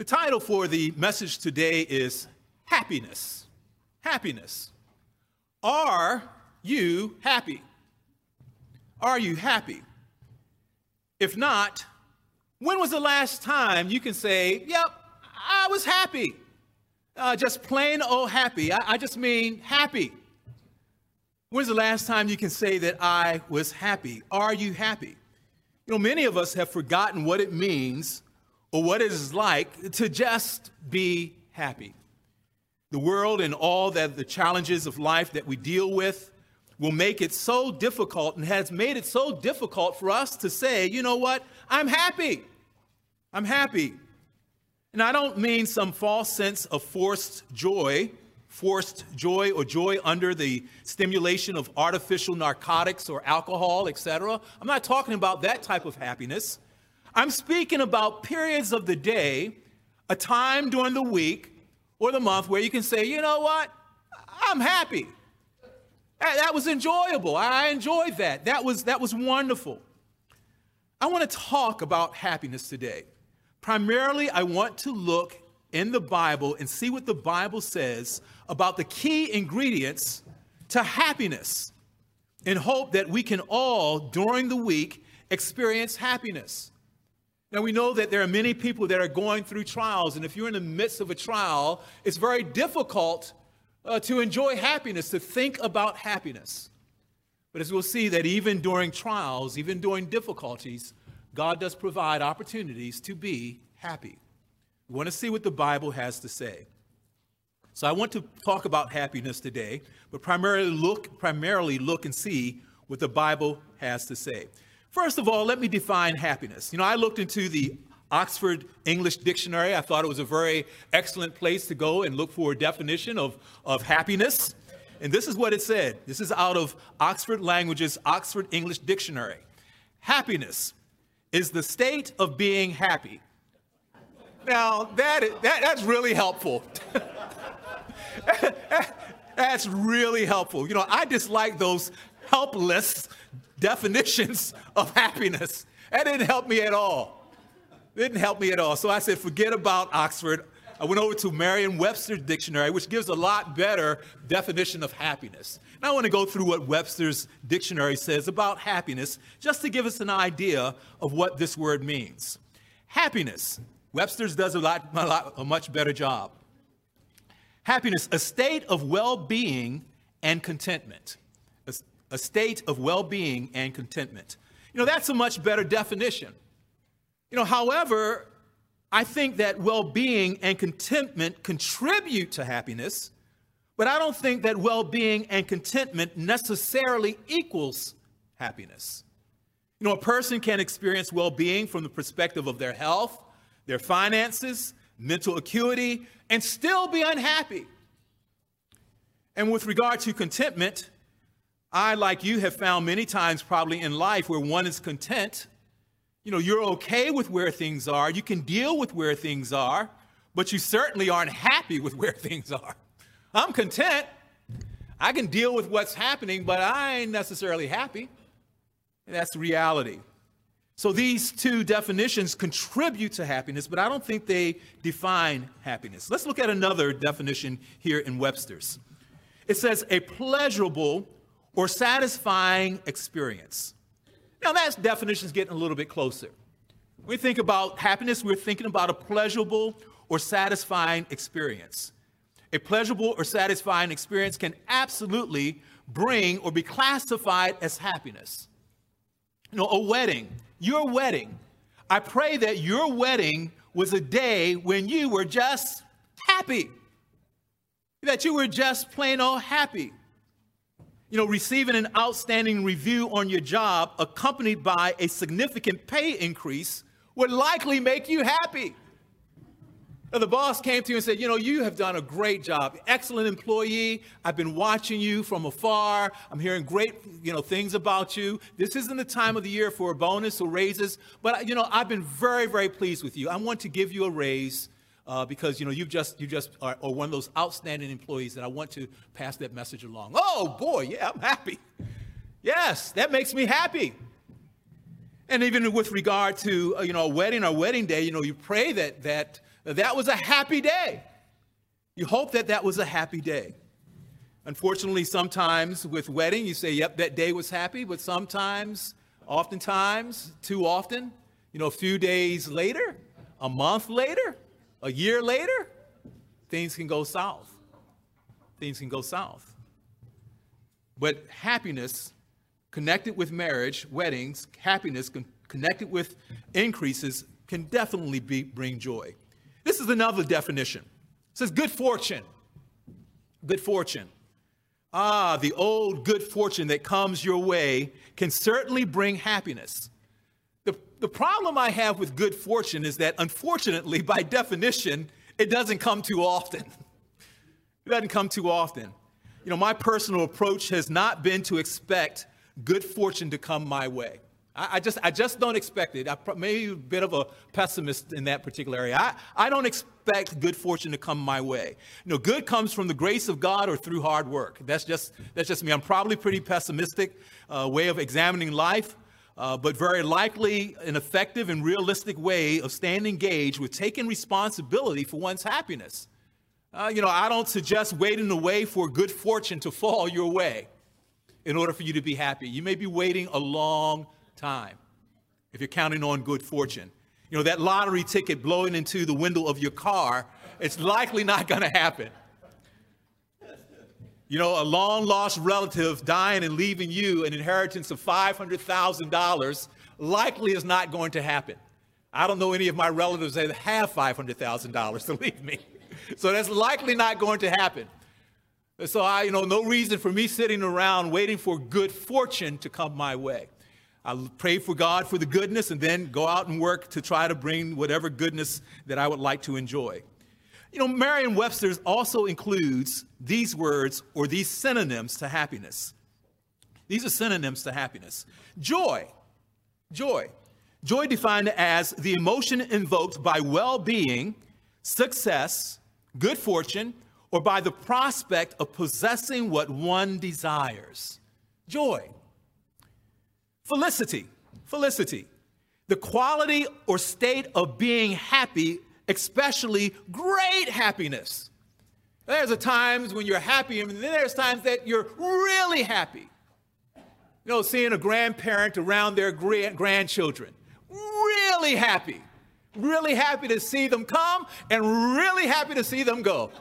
The title for the message today is Happiness. Happiness. Are you happy? Are you happy? If not, when was the last time you can say, yep, I was happy? Just plain old happy. I just mean happy. When's the last time you can say that I was happy? Are you happy? You know, many of us have forgotten what it means or what it is like to just be happy. The world and all that the challenges of life that we deal with will make it so difficult and has made it so difficult for us to say, you know what, I'm happy. I'm happy. And I don't mean some false sense of forced joy or joy under the stimulation of artificial narcotics or alcohol, etc. I'm not talking about that type of happiness. I'm speaking about periods of the day, a time during the week or the month where you can say, you know what, I'm happy. That was enjoyable. I enjoyed that. That was wonderful. I want to talk about happiness today. Primarily, I want to look in the Bible and see what the Bible says about the key ingredients to happiness in hope that we can all, during the week, experience happiness. Now, we know that there are many people that are going through trials, and if you're in the midst of a trial, it's very difficult to enjoy happiness, to think about happiness. But as we'll see that even during trials, even during difficulties, God does provide opportunities to be happy. We want to see what the Bible has to say. So I want to talk about happiness today, but primarily look and see what the Bible has to say. First of all, let me define happiness. You know, I looked into the Oxford English Dictionary. I thought it was a very excellent place to go and look for a definition of happiness. And this is what it said. This is out of Oxford Languages, Oxford English Dictionary. Happiness is the state of being happy. Now, that's really helpful. That's really helpful. You know, I dislike those helpless definitions of happiness. That didn't help me at all. So I said, forget about Oxford. I went over to Merriam-Webster's dictionary, which gives a lot better definition of happiness. And I want to go through what Webster's dictionary says about happiness, just to give us an idea of what this word means. Happiness. Webster's does a much better job. Happiness, a state of well-being and contentment. A state of well-being and contentment. You know, that's a much better definition. You know, however, I think that well-being and contentment contribute to happiness, but I don't think that well-being and contentment necessarily equals happiness. You know, a person can experience well-being from the perspective of their health, their finances, mental acuity, and still be unhappy. And with regard to contentment, I, like you, have found many times probably in life where one is content. You know, you're okay with where things are. You can deal with where things are, but you certainly aren't happy with where things are. I'm content. I can deal with what's happening, but I ain't necessarily happy. And that's the reality. So these two definitions contribute to happiness, but I don't think they define happiness. Let's look at another definition here in Webster's. It says a pleasurable or satisfying experience. Now that definition is getting a little bit closer. When we think about happiness, we're thinking about a pleasurable or satisfying experience. A pleasurable or satisfying experience can absolutely bring or be classified as happiness. You know, a wedding, your wedding. I pray that your wedding was a day when you were just happy, that you were just plain old happy. You know, receiving an outstanding review on your job accompanied by a significant pay increase would likely make you happy. Now, the boss came to you and said, you know, you have done a great job. Excellent employee. I've been watching you from afar. I'm hearing great, things about you. This isn't the time of the year for a bonus or raises, but, I've been very, very pleased with you. I want to give you a raise because, you just are one of those outstanding employees that I want to pass that message along. Oh, boy, yeah, I'm happy. Yes, that makes me happy. And even with regard to, a wedding or wedding day, you pray that That was a happy day. You hope that that was a happy day. Unfortunately, sometimes with wedding, you say, yep, that day was happy, but sometimes, oftentimes, too often, a few days later, a month later, a year later, things can go south. Things can go south. But happiness connected with marriage, weddings, happiness connected with increases can definitely bring joy. This is another definition. It says good fortune. Good fortune. The old good fortune that comes your way can certainly bring happiness. The problem I have with good fortune is that, unfortunately, by definition, it doesn't come too often. It doesn't come too often. My personal approach has not been to expect good fortune to come my way. I just don't expect it. I'm maybe a bit of a pessimist in that particular area. I don't expect good fortune to come my way. Good comes from the grace of God or through hard work. That's just me. I'm probably pretty pessimistic way of examining life, but very likely an effective and realistic way of staying engaged with taking responsibility for one's happiness. I don't suggest waiting away for good fortune to fall your way in order for you to be happy. You may be waiting a long time if you're counting on good fortune. That lottery ticket blowing into the window of your car, it's likely not going to happen. A long lost relative dying and leaving you an inheritance of $500,000 likely is not going to happen. I don't know any of my relatives that have $500,000 to leave me. So that's likely not going to happen. So no reason for me sitting around waiting for good fortune to come my way. I pray for God for the goodness and then go out and work to try to bring whatever goodness that I would like to enjoy. Merriam-Webster's also includes these words or these synonyms to happiness. These are synonyms to happiness. Joy. Joy. Joy defined as the emotion invoked by well-being, success, good fortune, or by the prospect of possessing what one desires. Joy. Felicity. Felicity. The quality or state of being happy, especially great happiness. There's times when you're happy, and then there's times that you're really happy. Seeing a grandparent around their grandchildren. Really happy. Really happy to see them come and really happy to see them go.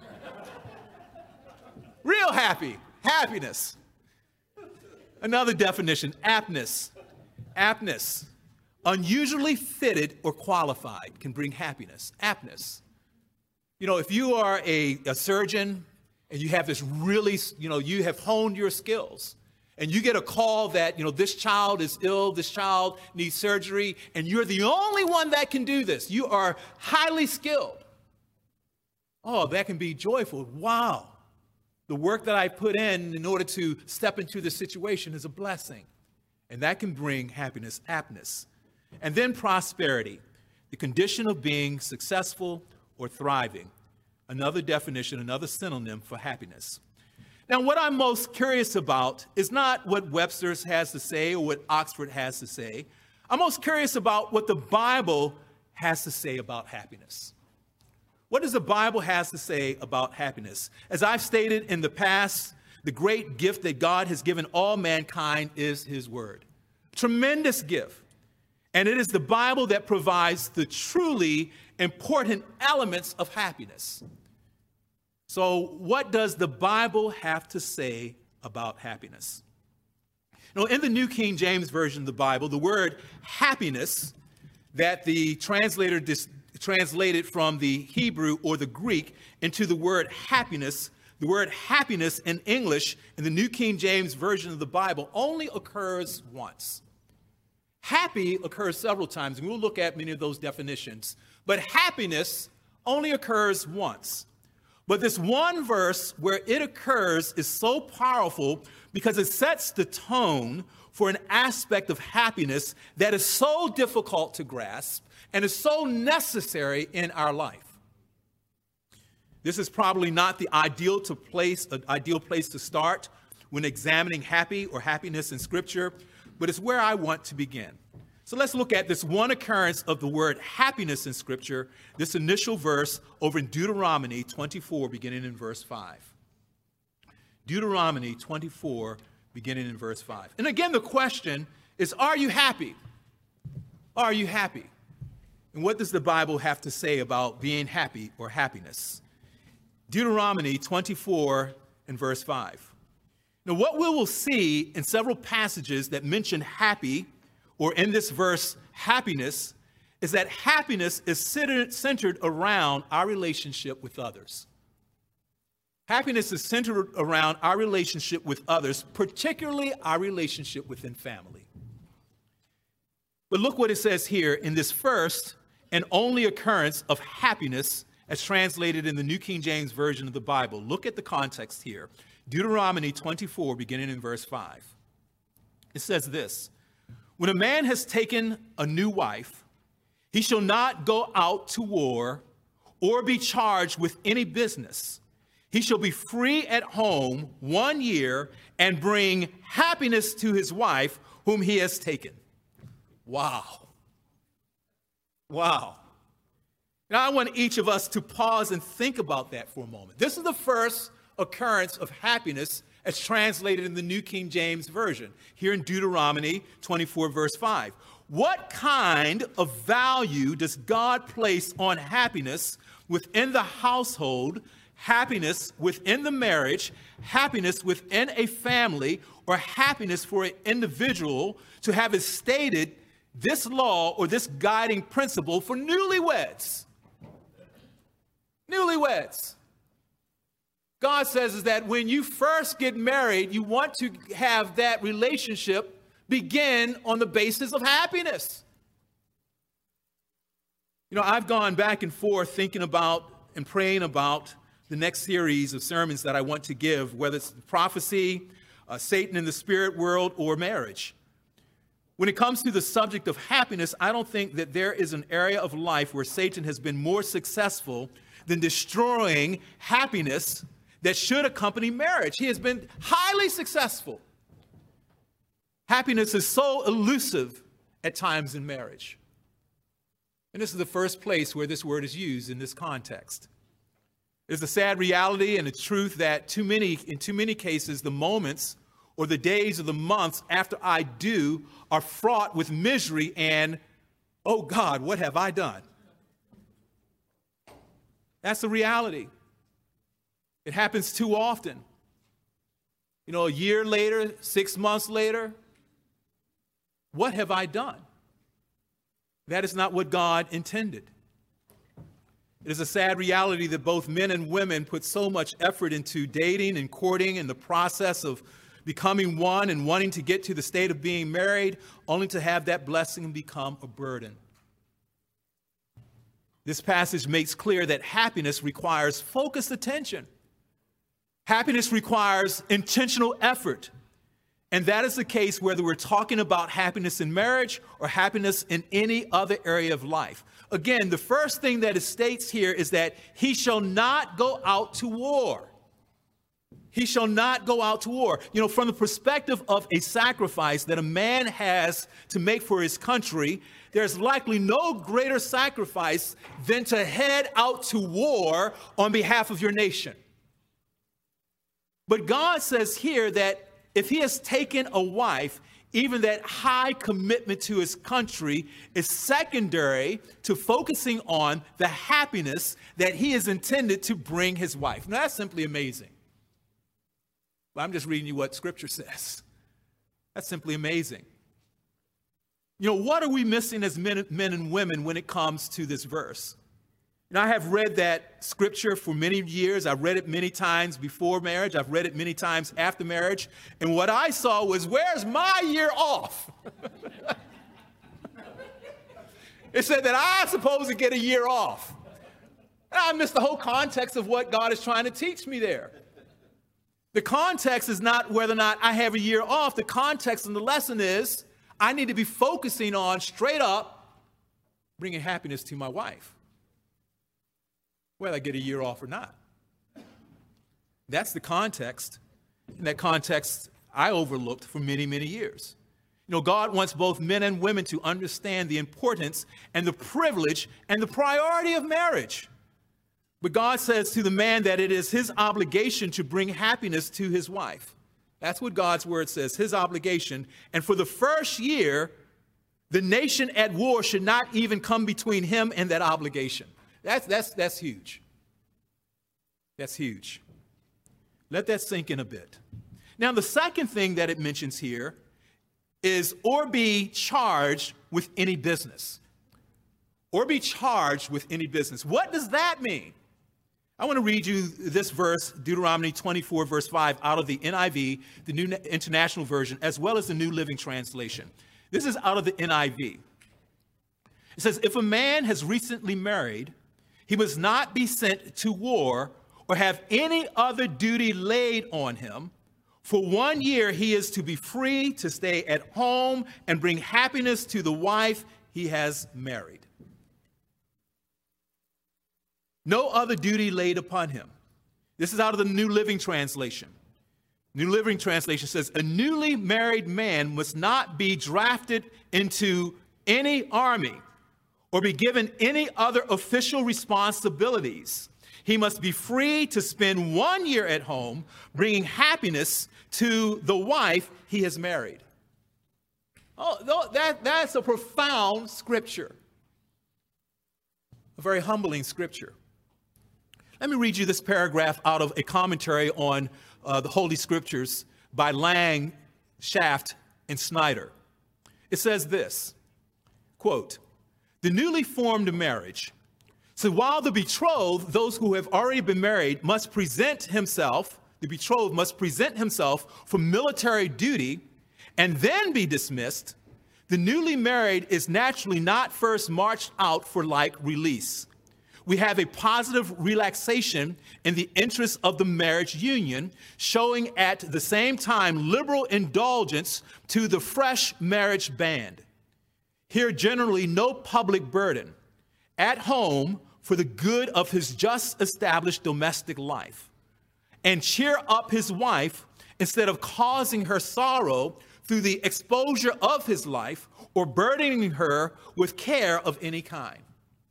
Real happy. Happiness. Another definition, aptness. Aptness. Unusually fitted or qualified can bring happiness. Aptness. If you are a surgeon and you have this really, you have honed your skills and you get a call that, this child is ill, this child needs surgery, and you're the only one that can do this. You are highly skilled. Oh, that can be joyful. Wow. The work that I put in order to step into this situation is a blessing. And that can bring happiness, aptness. And then prosperity, the condition of being successful or thriving. Another definition, another synonym for happiness. Now, what I'm most curious about is not what Webster's has to say or what Oxford has to say. I'm most curious about what the Bible has to say about happiness. What does the Bible has to say about happiness? As I've stated in the past, the great gift that God has given all mankind is his word. Tremendous gift. And it is the Bible that provides the truly important elements of happiness. So what does the Bible have to say about happiness? In the New King James Version of the Bible, the word happiness that the translator translated from the Hebrew or the Greek into the word happiness in English in the New King James Version of the Bible only occurs once. Happy occurs several times, and we'll look at many of those definitions. But happiness only occurs once. But this one verse where it occurs is so powerful because it sets the tone for an aspect of happiness that is so difficult to grasp and is so necessary in our life. This is probably not the ideal place to start when examining happy or happiness in Scripture, but it's where I want to begin. So let's look at this one occurrence of the word happiness in Scripture, this initial verse over in Deuteronomy 24, beginning in verse 5. Deuteronomy 24, beginning in verse 5. And again, the question is, are you happy? Are you happy? And what does the Bible have to say about being happy or happiness? Deuteronomy 24 and verse 5. Now, what we will see in several passages that mention happy, or in this verse, happiness, is that happiness is centered around our relationship with others. Happiness is centered around our relationship with others, particularly our relationship within family. But look what it says here in this first and only occurrence of happiness as translated in the New King James Version of the Bible. Look at the context here. Deuteronomy 24, beginning in verse 5. It says this: when a man has taken a new wife, he shall not go out to war or be charged with any business. He shall be free at home 1 year and bring happiness to his wife whom he has taken. Wow. Wow. Now I want each of us to pause and think about that for a moment. This is the first occurrence of happiness as translated in the New King James Version, here in Deuteronomy 24, verse 5. What kind of value does God place on happiness within the household, happiness within the marriage, happiness within a family, or happiness for an individual to have it stated this law or this guiding principle for newlyweds? Newlyweds. God says is that when you first get married, you want to have that relationship begin on the basis of happiness. You know, I've gone back and forth thinking about and praying about the next series of sermons that I want to give, whether it's prophecy, Satan in the spirit world, or marriage. When it comes to the subject of happiness, I don't think that there is an area of life where Satan has been more successful than destroying happiness that should accompany marriage. He has been highly successful. Happiness is so elusive at times in marriage. And this is the first place where this word is used in this context. It's a sad reality and a truth that in too many cases, the moments or the days or the months after I do are fraught with misery and, oh God, what have I done? That's the reality. It happens too often. You know, a year later, 6 months later, what have I done? That is not what God intended. It is a sad reality that both men and women put so much effort into dating and courting and the process of becoming one and wanting to get to the state of being married, only to have that blessing become a burden. This passage makes clear that happiness requires focused attention. Happiness requires intentional effort. And that is the case whether we're talking about happiness in marriage or happiness in any other area of life. Again, the first thing that it states here is that he shall not go out to war. He shall not go out to war. You know, from the perspective of a sacrifice that a man has to make for his country, there's likely no greater sacrifice than to head out to war on behalf of your nation. But God says here that if he has taken a wife, even that high commitment to his country is secondary to focusing on the happiness that he is intended to bring his wife. Now, that's simply amazing. But I'm just reading you what Scripture says. That's simply amazing. You know, what are we missing as men and women when it comes to this verse? And I have read that Scripture for many years. I've read it many times before marriage. I've read it many times after marriage. And what I saw was, where's my year off? It said that I'm supposed to get a year off. And I missed the whole context of what God is trying to teach me there. The context is not whether or not I have a year off. The context and the lesson is I need to be focusing on straight up bringing happiness to my wife, whether I get a year off or not. That's the context. And that context I overlooked for many, many years. You know, God wants both men and women to understand the importance and the privilege and the priority of marriage. But God says to the man that it is his obligation to bring happiness to his wife. That's what God's word says, his obligation. And for the first year, the nation at war should not even come between him and that obligation. That's huge. That's huge. Let that sink in a bit. Now, the second thing that it mentions here is or be charged with any business. Or be charged with any business. What does that mean? I want to read you this verse, Deuteronomy 24, verse 5, out of the NIV, the New International Version, as well as the New Living Translation. This is out of the NIV. It says, if a man has recently married, he must not be sent to war or have any other duty laid on him. For 1 year, he is to be free to stay at home and bring happiness to the wife he has married. No other duty laid upon him. This is out of the New Living Translation. New Living Translation says, a newly married man must not be drafted into any army or be given any other official responsibilities. He must be free to spend 1 year at home, bringing happiness to the wife he has married. Oh, that's a profound scripture. A very humbling scripture. Let me read you this paragraph out of a commentary on the Holy Scriptures by Lang, Shaft, and Snyder. It says this, quote, the newly formed marriage. So while the betrothed, those who have already been married, must present himself, the betrothed must present himself for military duty and then be dismissed, the newly married is naturally not first marched out for like release. We have a positive relaxation in the interest of the marriage union, showing at the same time liberal indulgence to the fresh marriage band. Here generally no public burden. At home for the good of his just established domestic life. And cheer up his wife instead of causing her sorrow through the exposure of his life or burdening her with care of any kind.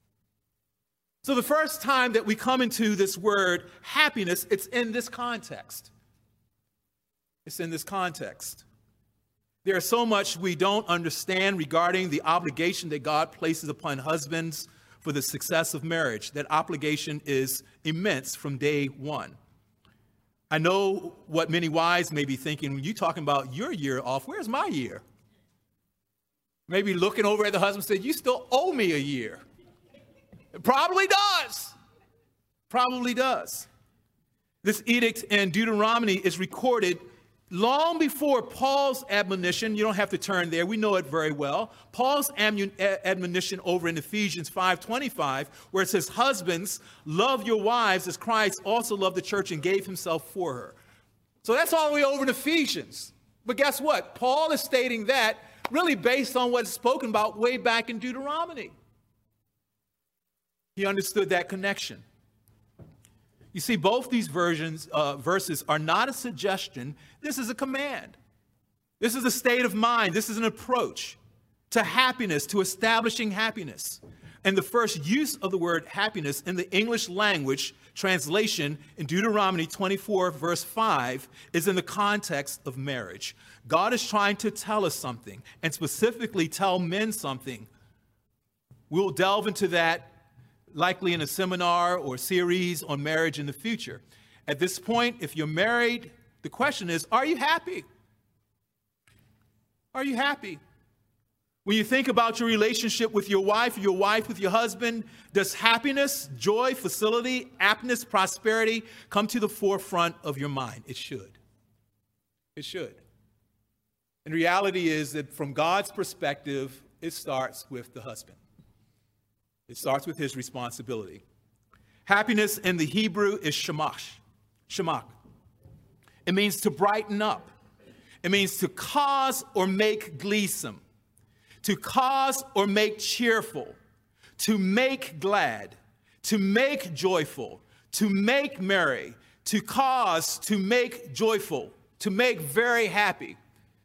So the first time that we come into this word happiness, it's in this context. It's in this context. There's so much we don't understand regarding the obligation that God places upon husbands for the success of marriage. That obligation is immense from day one. I know what many wives may be thinking when you're talking about your year off. Where's my year? Maybe looking over at the husband and saying, you still owe me a year. It probably does. Probably does. This edict in Deuteronomy is recorded long before Paul's admonition. You don't have to turn there. We know it very well. Paul's admonition over in Ephesians 5:25, where it says, husbands, love your wives as Christ also loved the church and gave himself for her. So that's all the way over in Ephesians. But guess what? Paul is stating that really based on what's spoken about way back in Deuteronomy. He understood that connection. You see, both these verses are not a suggestion. This is a command. This is a state of mind. This is an approach to happiness, to establishing happiness. And the first use of the word happiness in the English language translation in Deuteronomy 24, verse 5, is in the context of marriage. God is trying to tell us something, and specifically tell men something. We'll delve into that likely in a seminar or series on marriage in the future. At this point, if you're married, the question is, are you happy? Are you happy? When you think about your relationship with your wife with your husband, does happiness, joy, facility, aptness, prosperity come to the forefront of your mind? It should. It should. And the reality is that from God's perspective, it starts with the husband. It starts with his responsibility. Happiness in the Hebrew is shamak. It means to brighten up. It means to cause or make gleesome, to cause or make cheerful, to make glad, to make joyful, to make merry, to cause, to make joyful, to make very happy.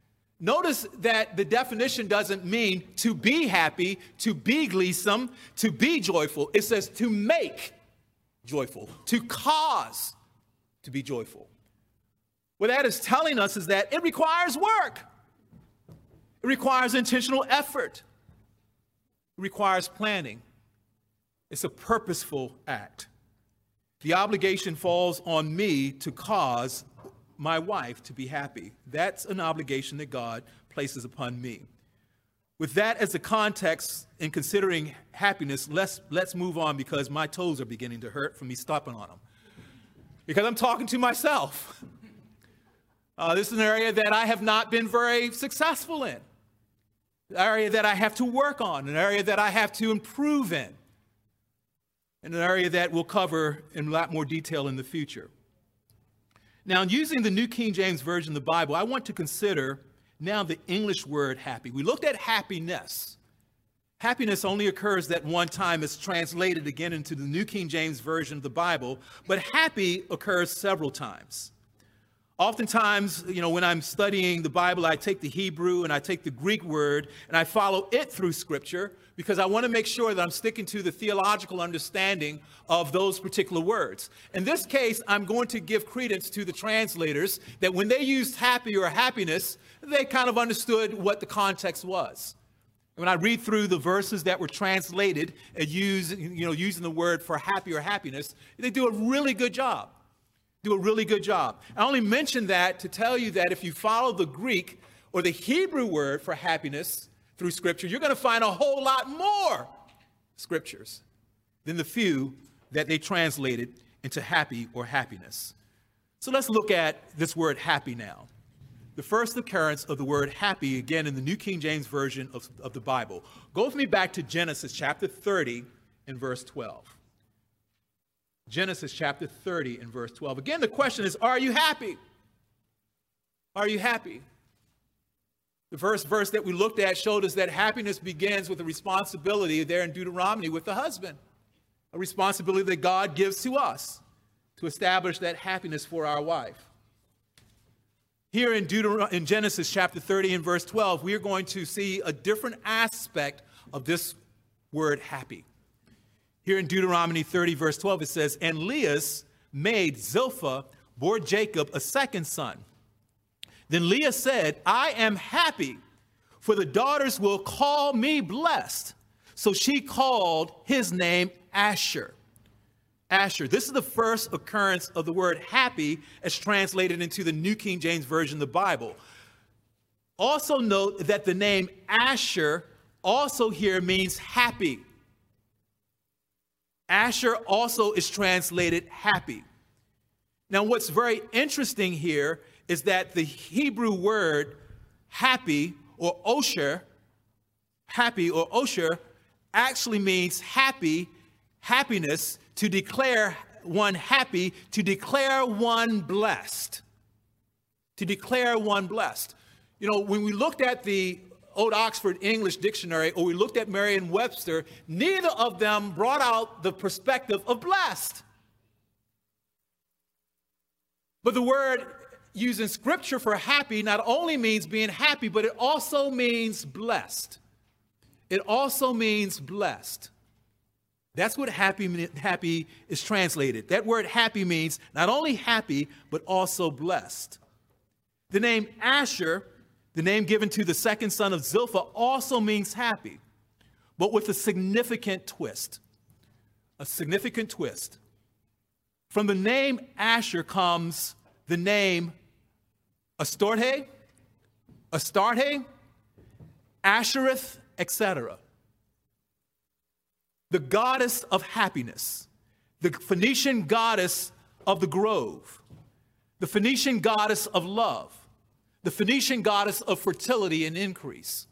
Notice that the definition doesn't mean to be happy, to be gleesome, to be joyful. It says to make joyful, to cause to be joyful. What that is telling us is that it requires work. It requires intentional effort. It requires planning. It's a purposeful act. The obligation falls on me to cause my wife to be happy. That's an obligation that God places upon me. With that as the context in considering happiness, let's move on, because my toes are beginning to hurt from me stopping on them. Because I'm talking to myself. This is an area that I have not been very successful in. An area that I have to work on, an area that I have to improve in, and an area that we'll cover in a lot more detail in the future. Now, using the New King James Version of the Bible, I want to consider now the English word happy. We looked at happiness. Happiness only occurs that one time. It's translated again into the New King James Version of the Bible, but happy occurs several times. Oftentimes, when I'm studying the Bible, I take the Hebrew and I take the Greek word and I follow it through Scripture, because I want to make sure that I'm sticking to the theological understanding of those particular words. In this case, I'm going to give credence to the translators that when they used happy or happiness, they kind of understood what the context was. When I read through the verses that were translated and using the word for happy or happiness, they do a really good job. I only mention that to tell you that if you follow the Greek or the Hebrew word for happiness through Scripture, you're going to find a whole lot more scriptures than the few that they translated into happy or happiness. So let's look at this word happy now. The first occurrence of the word happy, again, in the New King James Version of the Bible. Go with me back to Genesis chapter 30 and verse 12. Genesis chapter 30 and verse 12. Again, the question is, are you happy? Are you happy? The first verse that we looked at showed us that happiness begins with a responsibility there in Deuteronomy with the husband. A responsibility that God gives to us to establish that happiness for our wife. Here in Genesis chapter 30 and verse 12, we are going to see a different aspect of this word happy. Here in Deuteronomy 30 verse 12, it says, "And Leah's maid Zilpah bore Jacob a second son. Then Leah said, I am happy, for the daughters will call me blessed. So she called his name Asher." Asher. This is the first occurrence of the word happy as translated into the New King James Version of the Bible. Also note that the name Asher also here means happy. Asher also is translated happy. Now, what's very interesting here is that the Hebrew word happy or osher actually means happy, happiness, to declare one happy, to declare one blessed. To declare one blessed. When we looked at the Old Oxford English Dictionary, or we looked at Merriam-Webster, neither of them brought out the perspective of blessed. But the word used in Scripture for happy not only means being happy, but it also means blessed. It also means blessed. That's what happy is translated. That word happy means not only happy, but also blessed. The name Asher, the name given to the second son of Zilpah, also means happy, but with a significant twist. A significant twist. From the name Asher comes the name Astarte, Ashereth, etc. The goddess of happiness, the Phoenician goddess of the grove, the Phoenician goddess of love, the Phoenician goddess of fertility and increase.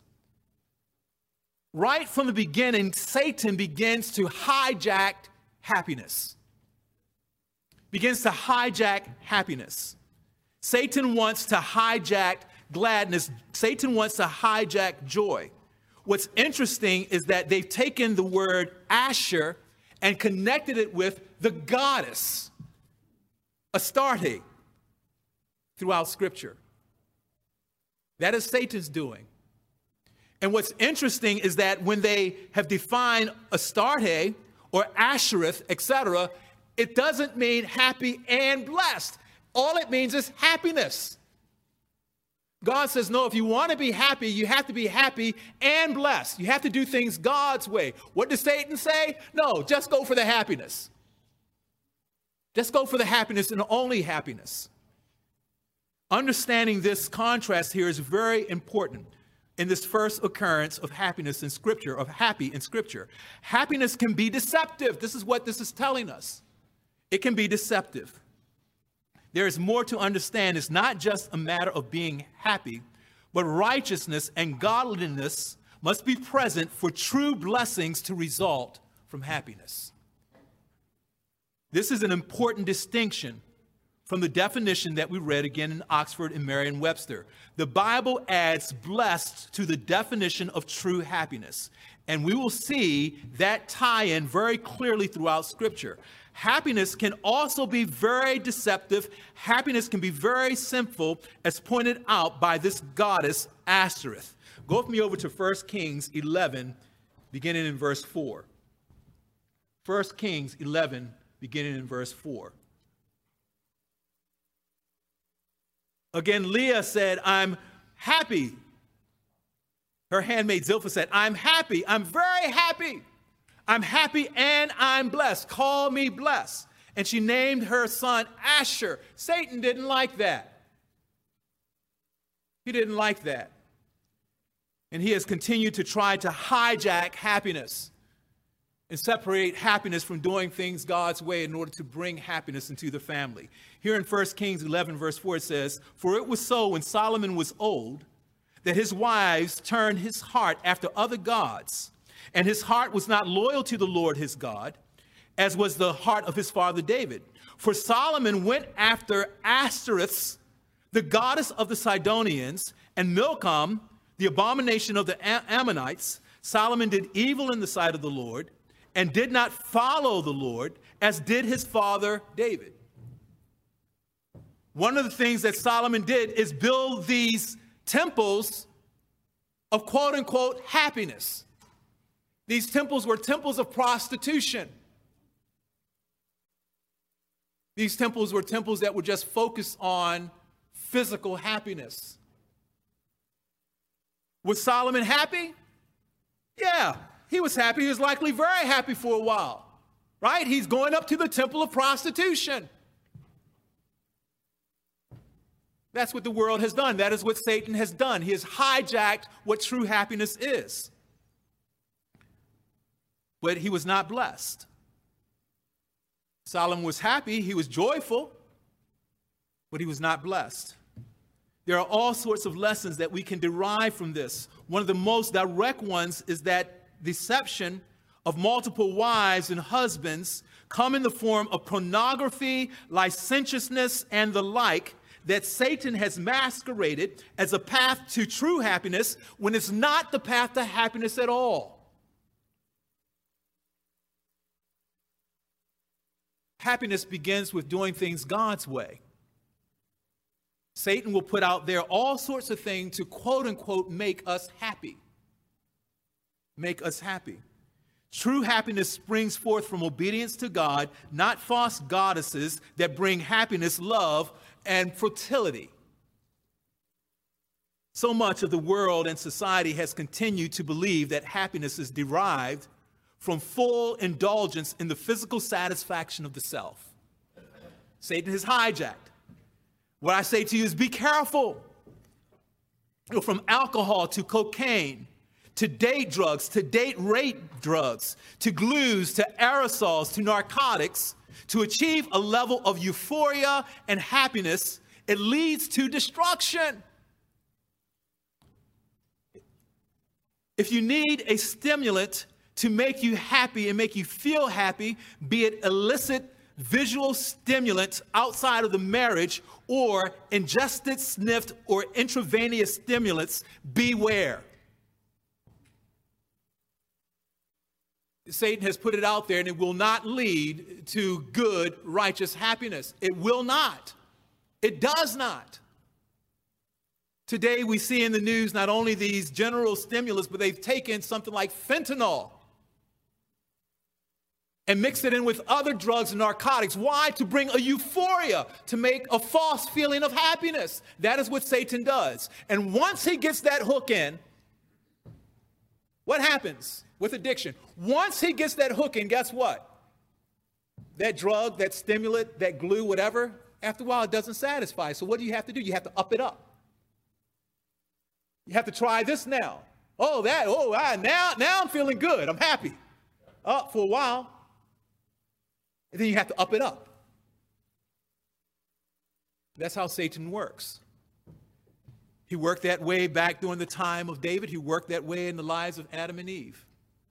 Right from the beginning, Satan begins to hijack happiness. Satan wants to hijack gladness. Satan wants to hijack joy. What's interesting is that they've taken the word Asher and connected it with the goddess Astarte throughout Scripture. That is Satan's doing. And what's interesting is that when they have defined Astarte or Ashereth, etc., it doesn't mean happy and blessed. All it means is happiness. God says, no, if you want to be happy, you have to be happy and blessed. You have to do things God's way. What does Satan say? No, just go for the happiness. Just go for the happiness and only happiness. Understanding this contrast here is very important in this first occurrence of happiness in Scripture, of happy in Scripture. Happiness can be deceptive. This is what this is telling us. It can be deceptive. There is more to understand. It's not just a matter of being happy, but righteousness and godliness must be present for true blessings to result from happiness. This is an important distinction from the definition that we read again in Oxford and Merriam-Webster. The Bible adds blessed to the definition of true happiness. And we will see that tie-in very clearly throughout Scripture. Happiness can also be very deceptive. Happiness can be very sinful, as pointed out by this goddess, Ashtoreth. Go with me over to 1 Kings 11, beginning in verse 4. 1 Kings 11, beginning in verse 4. Again, Leah said, I'm happy. Her handmaid Zilpah said, I'm happy. I'm very happy. I'm happy and I'm blessed. Call me blessed. And she named her son Asher. Satan didn't like that. He didn't like that. And he has continued to try to hijack happiness and separate happiness from doing things God's way in order to bring happiness into the family. Here in 1 Kings 11, verse 4, it says, For it was so when Solomon was old that his wives turned his heart after other gods, and his heart was not loyal to the Lord his God, as was the heart of his father David. For Solomon went after Ashtoreth, the goddess of the Sidonians, and Milcom, the abomination of the Ammonites. Solomon did evil in the sight of the Lord, and did not follow the Lord, as did his father David. One of the things that Solomon did is build these temples of quote-unquote happiness. These temples were temples of prostitution. These temples were temples that were just focused on physical happiness. Was Solomon happy? Yeah. He was happy. He was likely very happy for a while, right? He's going up to the temple of prostitution. That's what the world has done. That is what Satan has done. He has hijacked what true happiness is. But he was not blessed. Solomon was happy. He was joyful, but he was not blessed. There are all sorts of lessons that we can derive from this. One of the most direct ones is that deception of multiple wives and husbands come in the form of pornography, licentiousness, and the like, that Satan has masqueraded as a path to true happiness when it's not the path to happiness at all. Happiness begins with doing things God's way. Satan will put out there all sorts of things to quote-unquote make us happy. Make us happy. True happiness springs forth from obedience to God, not false goddesses that bring happiness, love, and fertility. So much of the world and society has continued to believe that happiness is derived from full indulgence in the physical satisfaction of the self. Satan has hijacked. What I say to you is be careful. From alcohol to cocaine, to date drugs, to date rape drugs, to glues, to aerosols, to narcotics, to achieve a level of euphoria and happiness, it leads to destruction. If you need a stimulant to make you happy and make you feel happy, be it illicit visual stimulant outside of the marriage or ingested, sniffed, or intravenous stimulants, beware. Satan has put it out there, and it will not lead to good, righteous happiness. It will not. It does not. Today we see in the news not only these general stimulus, but they've taken something like fentanyl and mixed it in with other drugs and narcotics. Why? To bring a euphoria, to make a false feeling of happiness. That is what Satan does. And once he gets that hook in, what happens with addiction? Once he gets that hook in, guess what? That drug, that stimulant, that glue, whatever, after a while it doesn't satisfy. So what do you have to do? You have to up it up. You have to try this now. Now I'm feeling good. I'm happy. For a while. And then you have to up it up. That's how Satan works. He worked that way back during the time of David. He worked that way in the lives of Adam and Eve.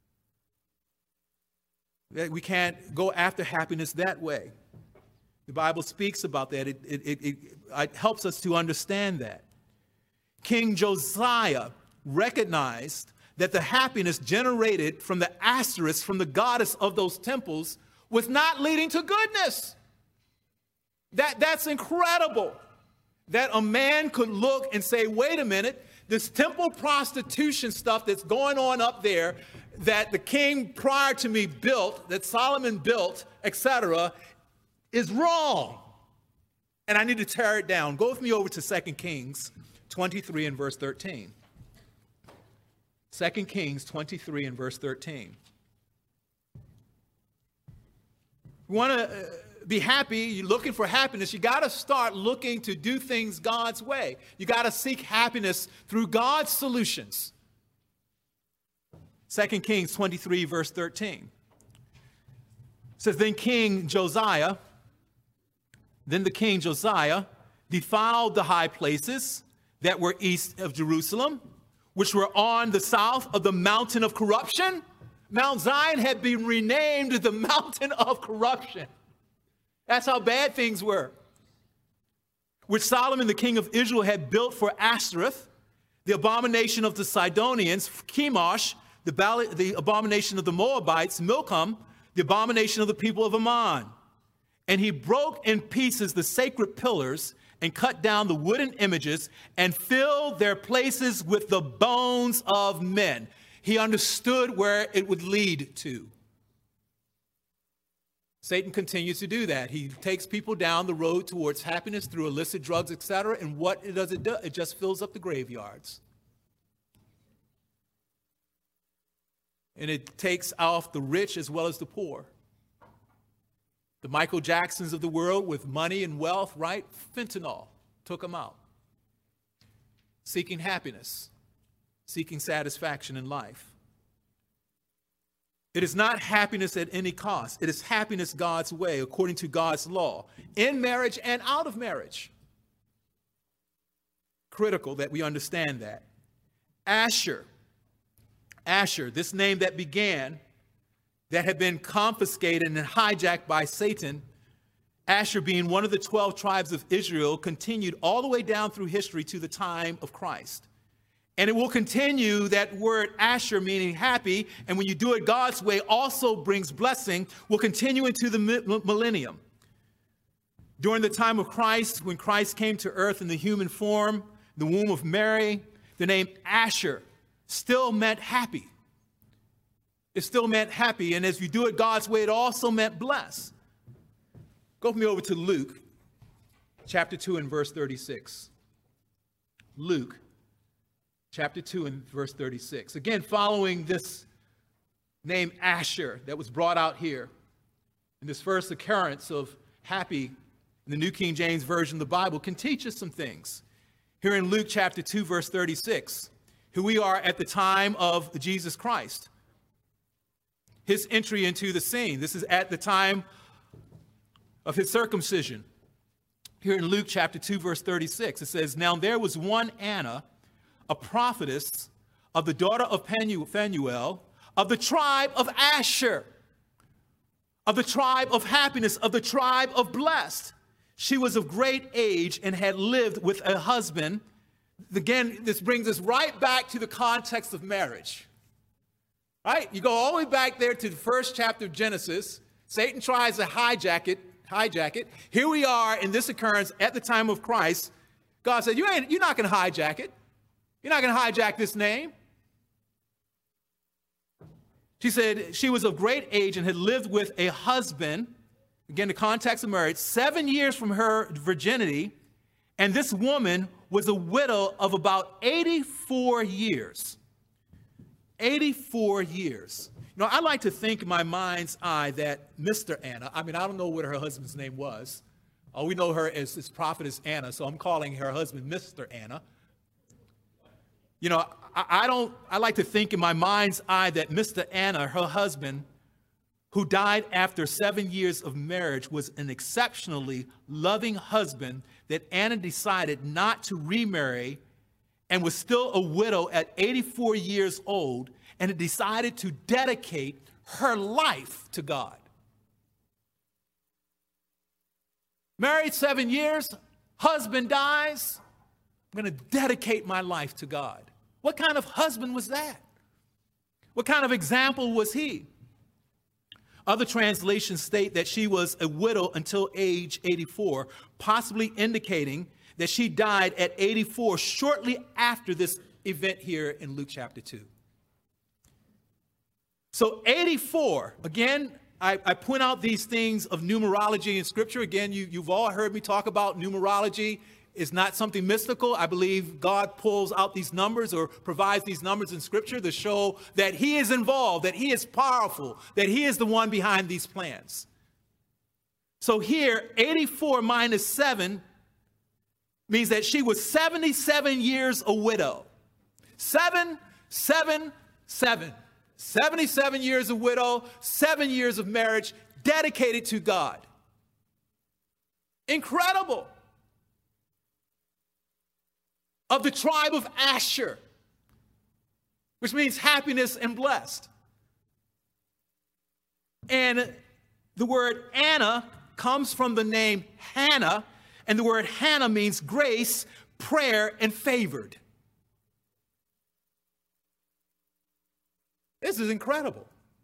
We can't go after happiness that way. The Bible speaks about that. It helps us to understand that. King Josiah recognized that the happiness generated from the asterisk, from the goddess of those temples, was not leading to goodness. That's incredible. That a man could look and say, wait a minute, this temple prostitution stuff that's going on up there, that the king prior to me built, that Solomon built, etc., is wrong. And I need to tear it down. Go with me over to 2 Kings 23 and verse 13. 2 Kings 23 and verse 13. You want to be happy, you're looking for happiness, you got to start looking to do things God's way. You got to seek happiness through God's solutions. 2 Kings 23, verse 13. It says, Then the king Josiah defiled the high places that were east of Jerusalem, which were on the south of the mountain of corruption. Mount Zion had been renamed the mountain of corruption. That's how bad things were. Which Solomon, the king of Israel, had built for Ashtoreth, the abomination of the Sidonians, Chemosh, the abomination of the Moabites, Milcom, the abomination of the people of Ammon. And he broke in pieces the sacred pillars and cut down the wooden images and filled their places with the bones of men. He understood where it would lead to. Satan continues to do that. He takes people down the road towards happiness through illicit drugs, etc. And what does it do? It just fills up the graveyards. And it takes off the rich as well as the poor. The Michael Jacksons of the world with money and wealth, right? Fentanyl took them out. Seeking happiness, seeking satisfaction in life. It is not happiness at any cost. It is happiness God's way, according to God's law, in marriage and out of marriage. Critical that we understand that. Asher, this name that began, that had been confiscated and hijacked by Satan, Asher being one of the 12 tribes of Israel, continued all the way down through history to the time of Christ. And it will continue, that word Asher meaning happy, and when you do it God's way also brings blessing, will continue into the millennium. During the time of Christ, when Christ came to earth in the human form, the womb of Mary, the name Asher still meant happy. It still meant happy, and as you do it God's way, it also meant bless. Go with me over to Luke, chapter 2 and verse 36. Luke, chapter 2 and verse 36. Again, following this name Asher that was brought out here in this first occurrence of happy in the New King James Version of the Bible, can teach us some things. Here in Luke chapter 2, verse 36, here we are at the time of Jesus Christ. His entry into the scene. This is at the time of his circumcision. Here in Luke chapter 2, verse 36, it says, Now there was one Anna, a prophetess of the daughter of Phanuel, of the tribe of Asher, of the tribe of happiness, of the tribe of blessed. She was of great age and had lived with a husband. Again, this brings us right back to the context of marriage. Right? You go all the way back there to the first chapter of Genesis. Satan tries to hijack it. Here we are in this occurrence at the time of Christ. God said, you're not going to hijack it. You're not going to hijack this name. She said she was of great age and had lived with a husband, again, the context of marriage, 7 years from her virginity, and this woman was a widow of about 84 years. 84 years. You know, I like to think in my mind's eye that Mr. Anna, I don't know what her husband's name was. We know her as prophetess Anna, so I'm calling her husband Mr. Anna. You know, I like to think in my mind's eye that Mr. Anna, her husband, who died after 7 years of marriage, was an exceptionally loving husband that Anna decided not to remarry and was still a widow at 84 years old, and had decided to dedicate her life to God. Married 7 years, husband dies, I'm going to dedicate my life to God. What kind of husband was that? What kind of example was he? Other translations state that she was a widow until age 84, possibly indicating that she died at 84 shortly after this event here in Luke chapter 2. So 84, again, I point out these things of numerology in Scripture. Again, you've all heard me talk about numerology. It's not something mystical. I believe God pulls out these numbers or provides these numbers in Scripture to show that he is involved, that he is powerful, that he is the one behind these plans. So here, 84 minus 7 means that she was 77 years a widow. 7, 7, 7. 77 years a widow, 7 years of marriage, dedicated to God. Incredible. Of the tribe of Asher, which means happiness and blessed. And the word Anna comes from the name Hannah, and the word Hannah means grace, prayer, and favored. This is incredible.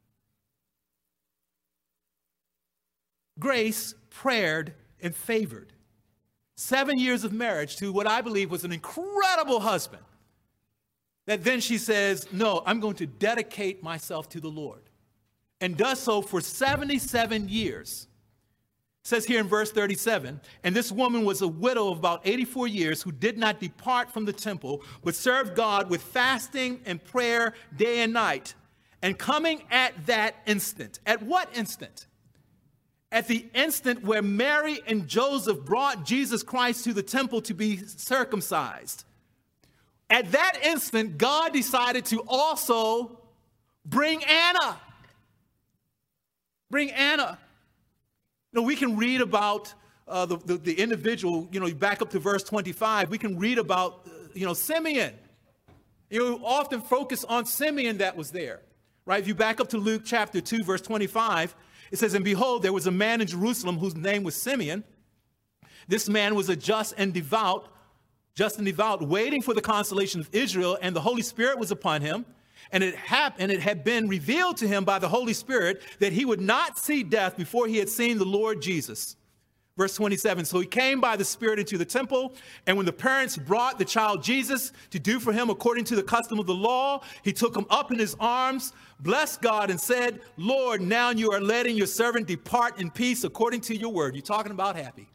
Grace, prayed, and favored. 7 years of marriage to what I believe was an incredible husband. That then she says, no, I'm going to dedicate myself to the Lord. And does so for 77 years. It says here in verse 37, and this woman was a widow of about 84 years who did not depart from the temple, but served God with fasting and prayer day and night. And coming at that instant, at what instant? At the instant where Mary and Joseph brought Jesus Christ to the temple to be circumcised. At that instant, God decided to also bring Anna. Bring Anna. You know, we can read about the individual, you back up to verse 25, we can read about, Simeon. You often focus on Simeon that was there. Right? If you back up to Luke chapter 2, verse 25, it says, and behold, there was a man in Jerusalem whose name was Simeon. This man was a just and devout, waiting for the consolation of Israel, and the Holy Spirit was upon him. And it had been revealed to him by the Holy Spirit that he would not see death before he had seen the Lord Jesus. Verse 27, so he came by the Spirit into the temple, and when the parents brought the child Jesus to do for him according to the custom of the law, he took him up in his arms, blessed God, and said, Lord, now you are letting your servant depart in peace according to your word. You're talking about happy.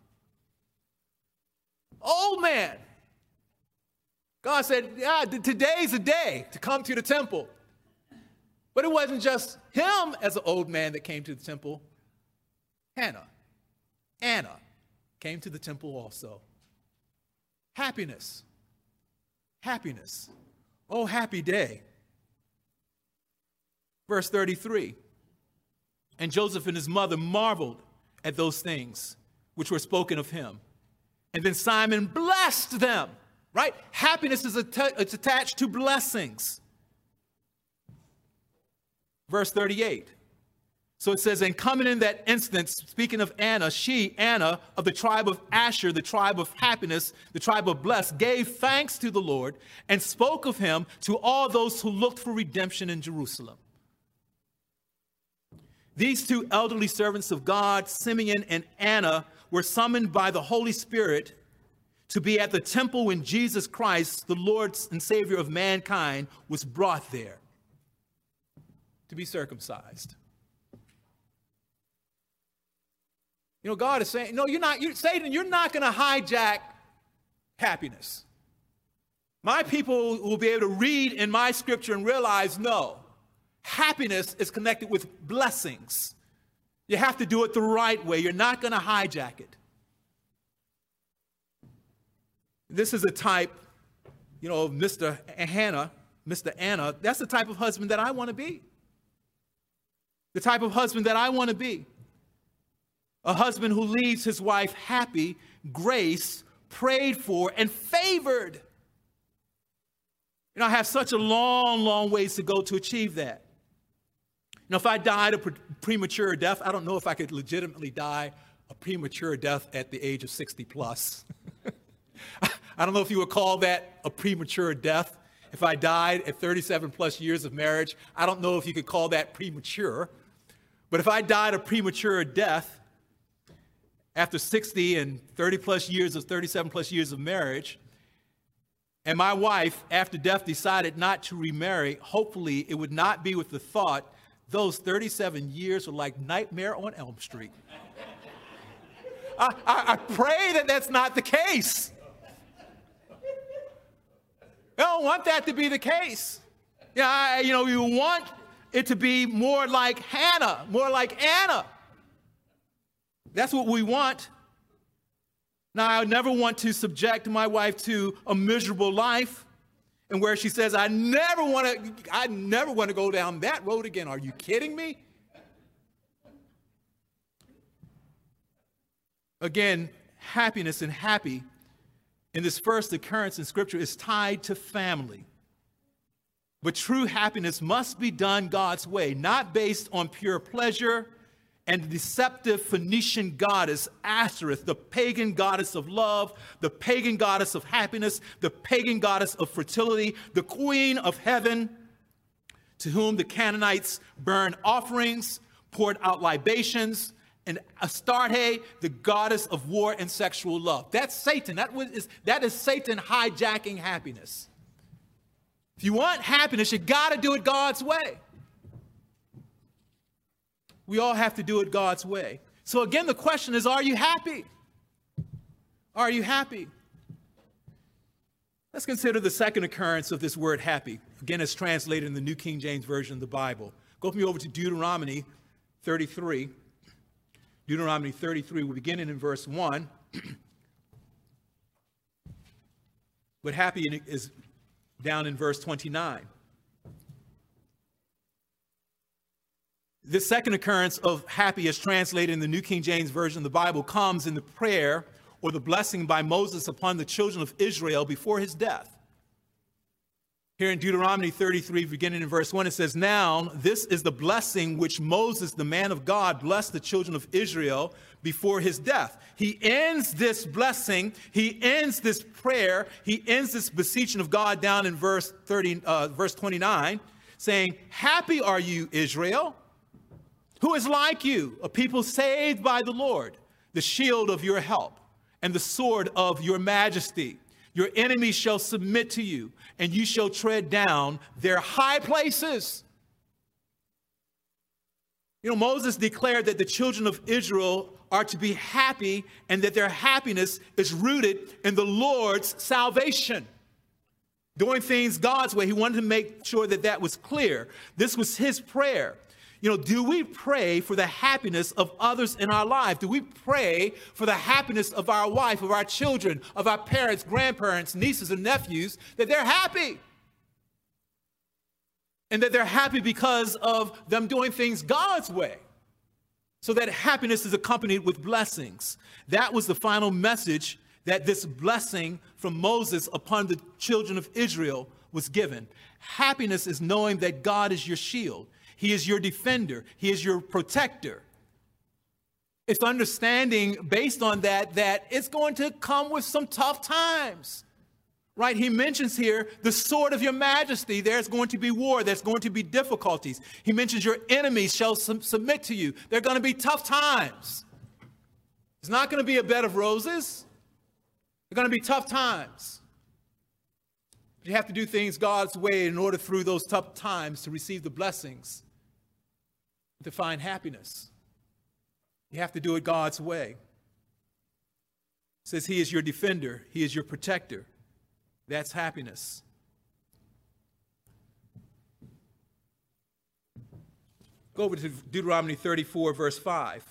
Old man. God said, yeah, today's the day to come to the temple. But it wasn't just him as an old man that came to the temple. Anna came to the temple also. Happiness. Happiness. Oh, happy day. Verse 33. And Joseph and his mother marveled at those things which were spoken of him. And then Simon blessed them. Right? Happiness is it's attached to blessings. Verse 38. So it says, and coming in that instance, speaking of Anna, she, Anna, of the tribe of Asher, the tribe of happiness, the tribe of blessed, gave thanks to the Lord and spoke of him to all those who looked for redemption in Jerusalem. These two elderly servants of God, Simeon and Anna, were summoned by the Holy Spirit to be at the temple when Jesus Christ, the Lord and Savior of mankind, was brought there to be circumcised. You know, God is saying, no, Satan, you're not going to hijack happiness. My people will be able to read in my scripture and realize, no, happiness is connected with blessings. You have to do it the right way. You're not going to hijack it. This is a type, of Mr. Anna. That's the type of husband that I want to be. The type of husband that I want to be. A husband who leaves his wife happy, graced, prayed for, and favored. I have such a long, long ways to go to achieve that. If I died a premature death, I don't know if I could legitimately die a premature death at the age of 60 plus. I don't know if you would call that a premature death. If I died at 37 plus years of marriage, I don't know if you could call that premature. But if I died a premature death after 60 and 30 plus years of 37 plus years of marriage, and my wife, after death, decided not to remarry, hopefully it would not be with the thought, those 37 years are like Nightmare on Elm Street. I pray that that's not the case. I don't want that to be the case. You want it to be more like Hannah, more like Anna. That's what we want. Now, I never want to subject my wife to a miserable life, and where she says, I never want to go down that road again. Are you kidding me? Again, happiness and happy in this first occurrence in Scripture is tied to family. But true happiness must be done God's way, not based on pure pleasure and the deceptive Phoenician goddess Ashtoreth, the pagan goddess of love, the pagan goddess of happiness, the pagan goddess of fertility, the queen of heaven, to whom the Canaanites burned offerings, poured out libations, and Astarte, the goddess of war and sexual love. That's Satan. That is Satan hijacking happiness. If you want happiness, you got to do it God's way. We all have to do it God's way. So again, the question is, are you happy? Are you happy? Let's consider the second occurrence of this word happy. Again, it's translated in the New King James Version of the Bible. Go with me over to Deuteronomy 33. Deuteronomy 33, we're beginning in verse 1. But happy is down in verse 29. This second occurrence of happy, as translated in the New King James Version of the Bible, comes in the prayer or the blessing by Moses upon the children of Israel before his death. Here in Deuteronomy 33, beginning in verse 1, it says, Now this is the blessing which Moses, the man of God, blessed the children of Israel before his death. He ends this blessing, he ends this prayer, he ends this beseeching of God down in verse 29, saying, Happy are you, Israel, who is like you, a people saved by the Lord, the shield of your help, and the sword of your majesty. Your enemies shall submit to you, and you shall tread down their high places. Moses declared that the children of Israel are to be happy, and that their happiness is rooted in the Lord's salvation. Doing things God's way. He wanted to make sure that that was clear. This was his prayer. Do we pray for the happiness of others in our life? Do we pray for the happiness of our wife, of our children, of our parents, grandparents, nieces, and nephews, that they're happy? And that they're happy because of them doing things God's way. So that happiness is accompanied with blessings. That was the final message that this blessing from Moses upon the children of Israel was given. Happiness is knowing that God is your shield. He is your defender. He is your protector. It's understanding based on that it's going to come with some tough times, right? He mentions here the sword of your majesty. There's going to be war. There's going to be difficulties. He mentions your enemies shall submit to you. There are going to be tough times. It's not going to be a bed of roses. There are going to be tough times. But you have to do things God's way in order through those tough times to receive the blessings, to find happiness. You have to do it God's way. It says he is your defender. He is your protector. That's happiness. Go over to Deuteronomy 34, verse 5.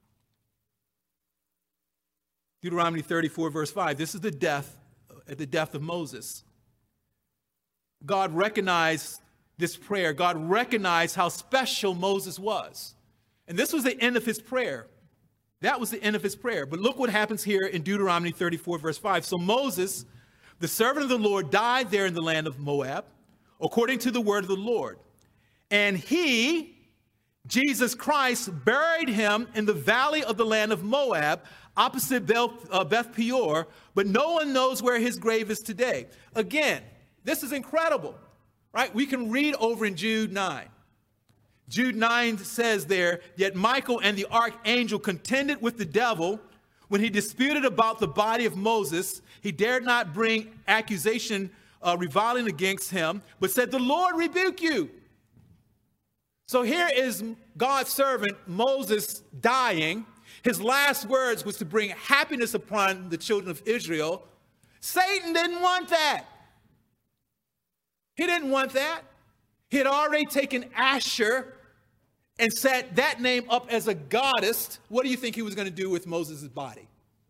Deuteronomy 34, verse 5. This is the death of Moses. God recognized this prayer. God recognized how special Moses was. And this was the end of his prayer. That was the end of his prayer. But look what happens here in Deuteronomy 34, verse 5. So Moses, the servant of the Lord, died there in the land of Moab, according to the word of the Lord. And he, Jesus Christ, buried him in the valley of the land of Moab, opposite Beth Peor, but no one knows where his grave is today. Again, this is incredible, right? We can read over in Jude 9. Jude 9 says there, yet Michael and the archangel contended with the devil when he disputed about the body of Moses. He dared not bring accusation reviling against him, but said, the Lord rebuke you. So here is God's servant Moses dying. His last words was to bring happiness upon the children of Israel. Satan didn't want that. He didn't want that. He had already taken Asher and set that name up as a goddess. What do you think he was going to do with Moses' body?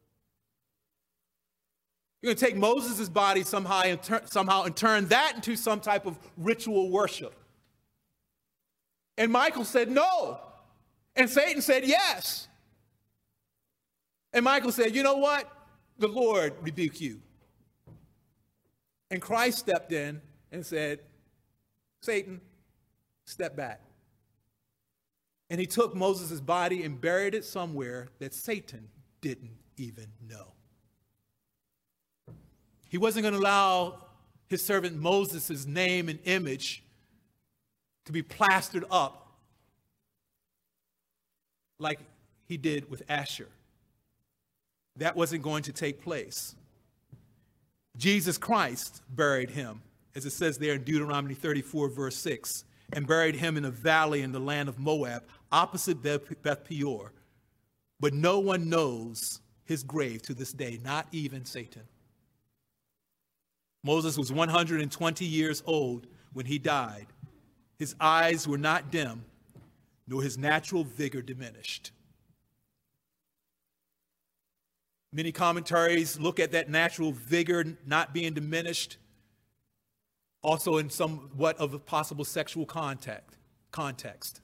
You're going to take Moses' body somehow and turn that into some type of ritual worship. And Michael said no. And Satan said yes. And Michael said, you know what? The Lord rebuke you. And Christ stepped in and said, Satan, step back. And he took Moses' body and buried it somewhere that Satan didn't even know. He wasn't going to allow his servant Moses' name and image to be plastered up like he did with Asher. That wasn't going to take place. Jesus Christ buried him, as it says there in Deuteronomy 34, verse 6, and buried him in a valley in the land of Moab, opposite Beth Peor. But no one knows his grave to this day, not even Satan. Moses was 120 years old when he died. His eyes were not dim, nor his natural vigor diminished. Many commentaries look at that natural vigor not being diminished, also in somewhat of a possible sexual context.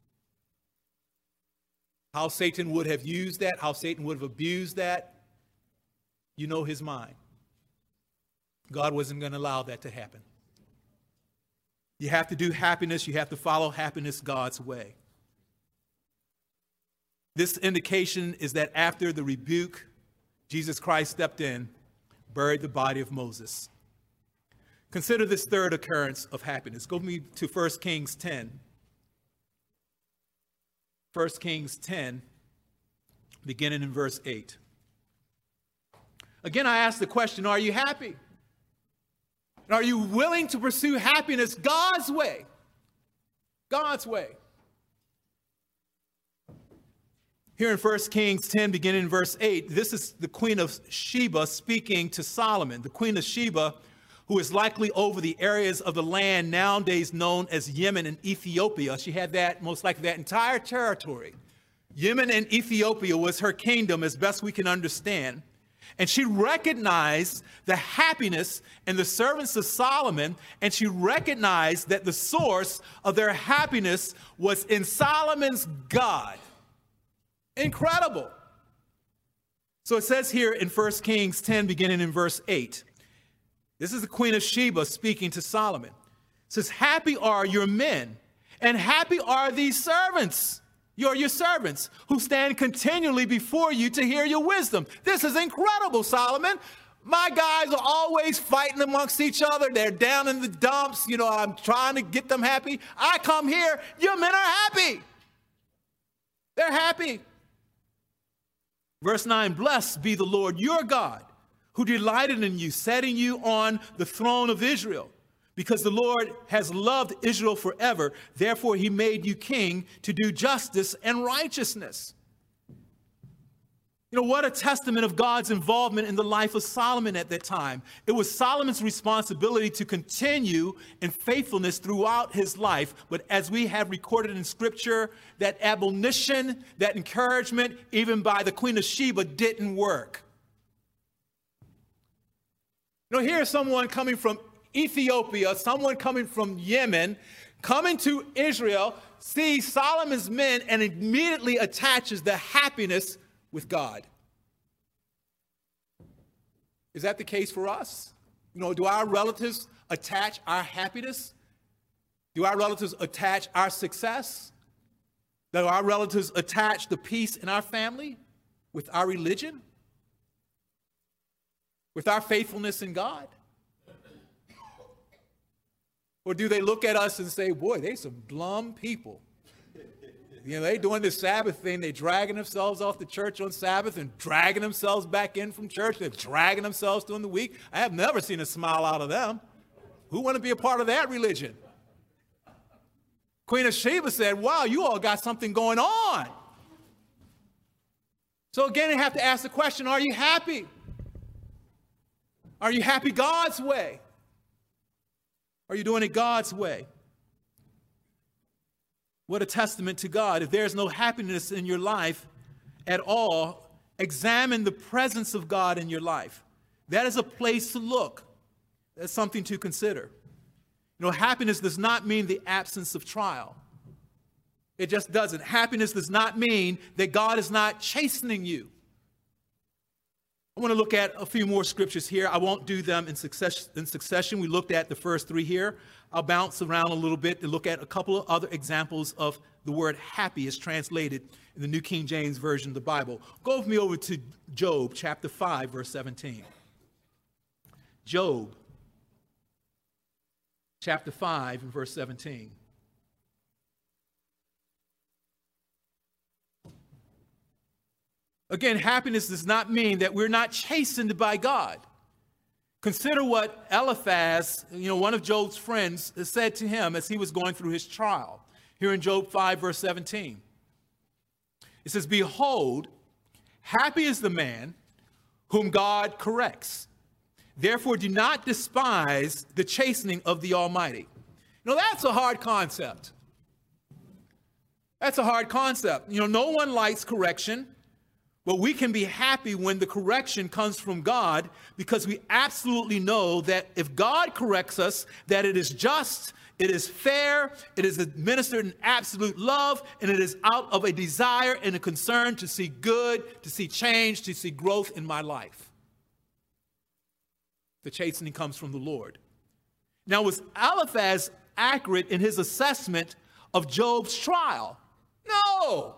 How Satan would have used that, how Satan would have abused that, you know his mind. God wasn't going to allow that to happen. You have to do happiness. You have to follow happiness God's way. This indication is that after the rebuke, Jesus Christ stepped in, buried the body of Moses. Consider this third occurrence of happiness. Go with me to 1 Kings 10. 1 Kings 10, beginning in verse 8. Again, I ask the question, are you happy? Are you willing to pursue happiness God's way? God's way. Here in 1 Kings 10, beginning in verse 8, this is the Queen of Sheba speaking to Solomon. The Queen of Sheba, who is likely over the areas of the land nowadays known as Yemen and Ethiopia. She had that, most likely that entire territory. Yemen and Ethiopia was her kingdom as best we can understand. And she recognized the happiness in the servants of Solomon, and she recognized that the source of their happiness was in Solomon's God. Incredible. So it says here in 1 Kings 10, beginning in verse 8, this is the Queen of Sheba speaking to Solomon. It says, happy are your men, and happy are these servants. You're your servants who stand continually before you to hear your wisdom. This is incredible, Solomon. My guys are always fighting amongst each other. They're down in the dumps. You know, I'm trying to get them happy. I come here. Your men are happy. They're happy. Verse 9, blessed be the Lord your God, who delighted in you, setting you on the throne of Israel. Because the Lord has loved Israel forever, therefore he made you king to do justice and righteousness. You know, what a testament of God's involvement in the life of Solomon at that time. It was Solomon's responsibility to continue in faithfulness throughout his life. But as we have recorded in Scripture, that admonition, that encouragement, even by the Queen of Sheba, didn't work. You know, here's someone coming from Ethiopia, someone coming from Yemen, coming to Israel, sees Solomon's men, and immediately attaches the happiness with God. Is that the case for us? You know, do our relatives attach our happiness? Do our relatives attach our success? Do our relatives attach the peace in our family with our religion? With our faithfulness in God? Or do they look at us and say, boy, they some glum people. You know, they doing this Sabbath thing. They dragging themselves off the church on Sabbath and dragging themselves back in from church. They're dragging themselves during the week. I have never seen a smile out of them. Who want to be a part of that religion? Queen of Sheba said, wow, you all got something going on. So again, you have to ask the question, are you happy? Are you happy God's way? Are you doing it God's way? What a testament to God. If there's no happiness in your life at all, examine the presence of God in your life. That is a place to look. That's something to consider. You know, happiness does not mean the absence of trial. It just doesn't. Happiness does not mean that God is not chastening you. I want to look at a few more scriptures here. I won't do them in succession. We looked at the first three here. I'll bounce around a little bit to look at a couple of other examples of the word happy as translated in the New King James Version of the Bible. Go with me over to Job chapter 5, verse 17. Job chapter 5 and verse 17. Again, happiness does not mean that we're not chastened by God. Consider what Eliphaz, one of Job's friends, said to him as he was going through his trial. Here in Job 5, verse 17. It says, behold, happy is the man whom God corrects. Therefore, do not despise the chastening of the Almighty. That's a hard concept. That's a hard concept. No one likes correction. But we can be happy when the correction comes from God because we absolutely know that if God corrects us, that it is just, it is fair, it is administered in absolute love, and it is out of a desire and a concern to see good, to see change, to see growth in my life. The chastening comes from the Lord. Now, was Eliphaz accurate in his assessment of Job's trial? No.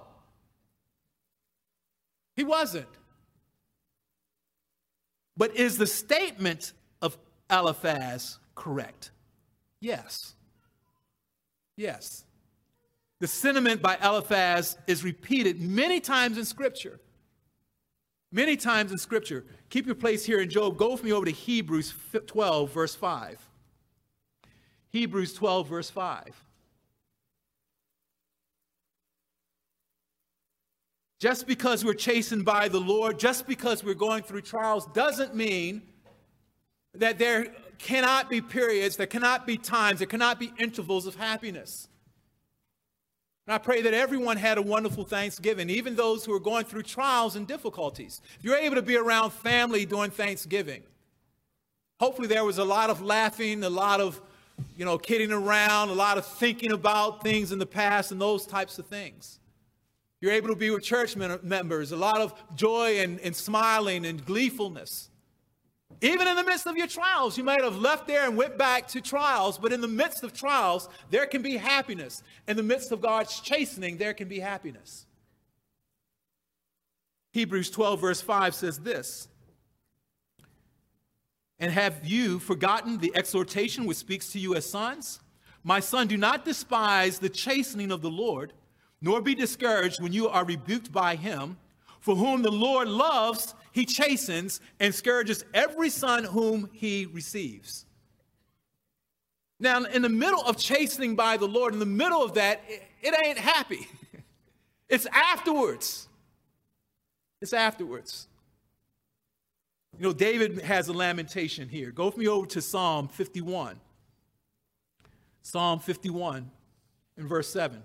He wasn't. But is the statement of Eliphaz correct? Yes. Yes. The sentiment by Eliphaz is repeated many times in Scripture. Many times in Scripture. Keep your place here in Job. Go with me over to Hebrews 12, verse 5. Hebrews 12, verse 5. Just because we're chastened by the Lord, just because we're going through trials, doesn't mean that there cannot be periods, there cannot be times, there cannot be intervals of happiness. And I pray that everyone had a wonderful Thanksgiving, even those who are going through trials and difficulties. If you're able to be around family during Thanksgiving, hopefully there was a lot of laughing, a lot of, kidding around, a lot of thinking about things in the past and those types of things. You're able to be with church members, a lot of joy and smiling and gleefulness. Even in the midst of your trials, you might have left there and went back to trials, but in the midst of trials, there can be happiness. In the midst of God's chastening, there can be happiness. Hebrews 12, verse 5 says this, and have you forgotten the exhortation which speaks to you as sons? My son, do not despise the chastening of the Lord, nor be discouraged when you are rebuked by him. For whom the Lord loves, he chastens and scourges every son whom he receives. Now, in the middle of chastening by the Lord, in the middle of that, it ain't happy. It's afterwards. It's afterwards. You know, David has a lamentation here. Go with me over to Psalm 51. Psalm 51 in verse 7.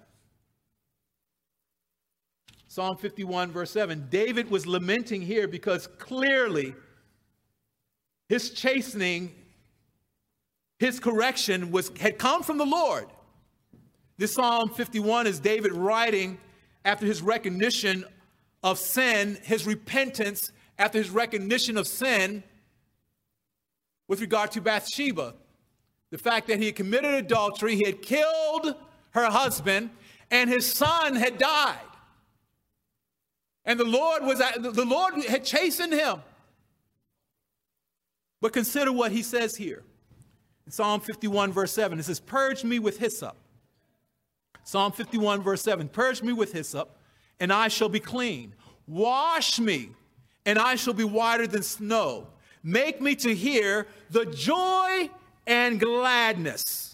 Psalm 51 verse 7. David was lamenting here because clearly his chastening, his correction had come from the Lord. This Psalm 51 is David writing after his recognition of sin, his repentance after his recognition of sin with regard to Bathsheba. The fact that he had committed adultery, he had killed her husband, and his son had died. And the Lord had chastened him. But consider what he says here. In Psalm 51 verse 7, it says, purge me with hyssop. Psalm 51 verse 7, purge me with hyssop, and I shall be clean. Wash me, and I shall be whiter than snow. Make me to hear the joy and gladness.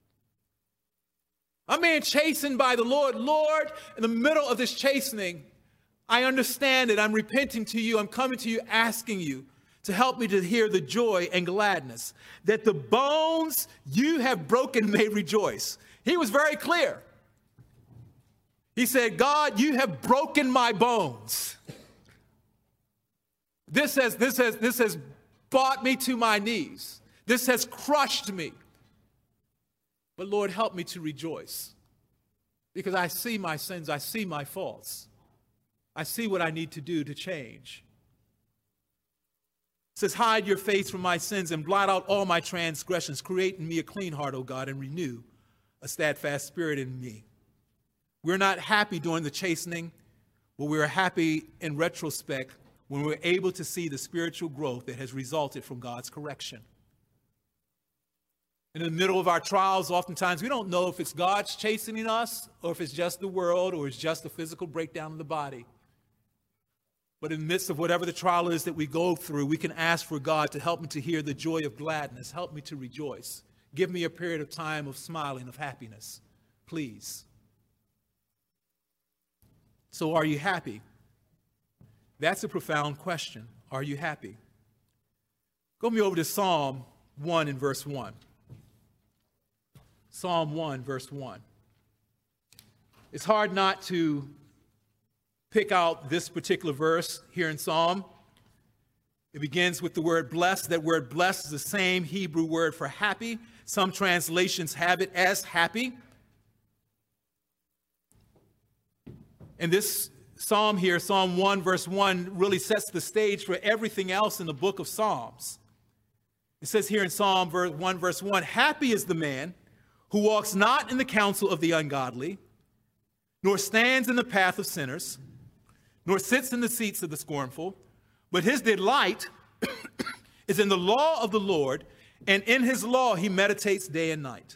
I'm being chastened by the Lord. Lord, in the middle of this chastening, I understand it. I'm repenting to you. I'm coming to you, asking you to help me to hear the joy and gladness, that the bones you have broken may rejoice. He was very clear. He said, God, you have broken my bones. This has brought me to my knees. This has crushed me. But Lord, help me to rejoice, because I see my sins. I see my faults. I see what I need to do to change. It says, hide your face from my sins and blot out all my transgressions. Create in me a clean heart, O God, and renew a steadfast spirit in me. We're not happy during the chastening, but we're happy in retrospect when we're able to see the spiritual growth that has resulted from God's correction. In the middle of our trials, oftentimes we don't know if it's God's chastening us or if it's just the world or it's just the physical breakdown of the body. But in the midst of whatever the trial is that we go through, we can ask for God to help me to hear the joy of gladness. Help me to rejoice. Give me a period of time of smiling, of happiness, please. So are you happy? That's a profound question. Are you happy? Go with me over to Psalm 1 and verse 1. Psalm 1, verse 1. It's hard not to pick out this particular verse here in Psalm. It begins with the word blessed. That word blessed is the same Hebrew word for happy. Some translations have it as happy. And this psalm here, Psalm 1, verse 1, really sets the stage for everything else in the book of Psalms. It says here in Psalm 1, verse 1, happy is the man who walks not in the counsel of the ungodly, nor stands in the path of sinners, nor sits in the seats of the scornful, but his delight is in the law of the Lord, and in his law he meditates day and night.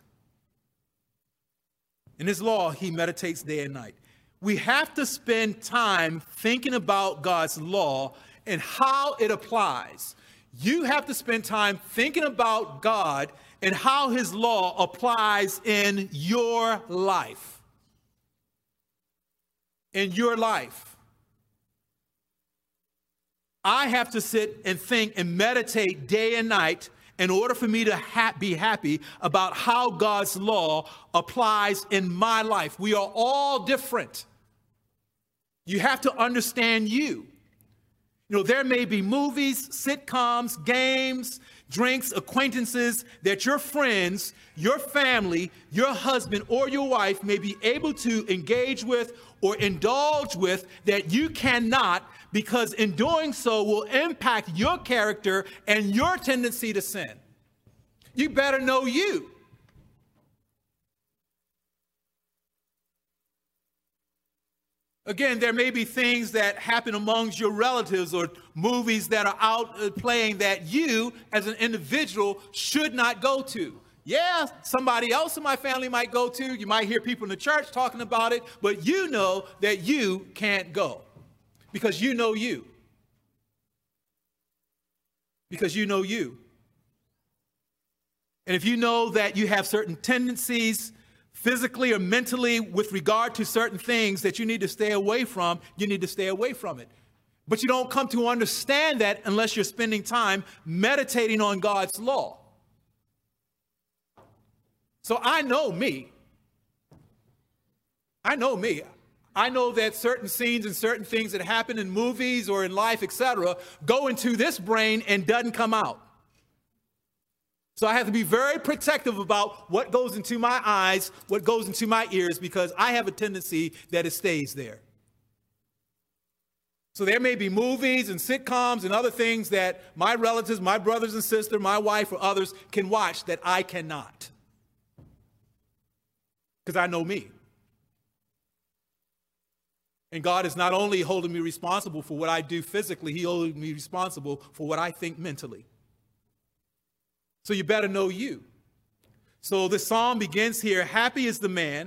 In his law he meditates day and night. We have to spend time thinking about God's law and how it applies. You have to spend time thinking about God and how his law applies in your life. In your life. I have to sit and think and meditate day and night in order for me to be happy about how God's law applies in my life. We are all different. You have to understand you. You know, there may be movies, sitcoms, games, drinks, acquaintances that your friends, your family, your husband, or your wife may be able to engage with or indulge with that you cannot, because in doing so will impact your character and your tendency to sin. You better know you. Again, there may be things that happen amongst your relatives or movies that are out playing that you, as an individual, should not go to. Yeah, somebody else in my family might go to. You might hear people in the church talking about it, but you know that you can't go because you know you. because you know you. And if you know that you have certain tendencies physically or mentally with regard to certain things that you need to stay away from, you need to stay away from it. But you don't come to understand that unless you're spending time meditating on God's law. So I know me. I know me. I know that certain scenes and certain things that happen in movies or in life, etc., go into this brain and doesn't come out. So I have to be very protective about what goes into my eyes, what goes into my ears, because I have a tendency that it stays there. So there may be movies and sitcoms and other things that my relatives, my brothers and sisters, my wife or others can watch that I cannot. Because I know me. And God is not only holding me responsible for what I do physically, He holds me responsible for what I think mentally. So you better know you. So the psalm begins here, happy is the man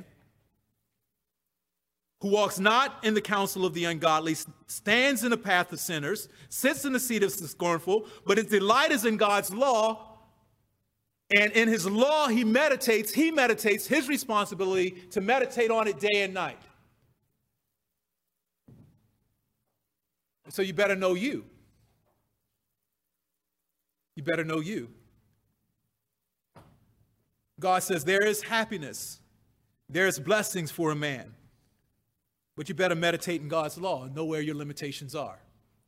who walks not in the counsel of the ungodly, stands in the path of sinners, sits in the seat of the scornful, but his delight is in God's law, and in his law he meditates his responsibility to meditate on it day and night. So you better know you. You better know you. God says there is happiness, there is blessings for a man, but you better meditate in God's law and know where your limitations are.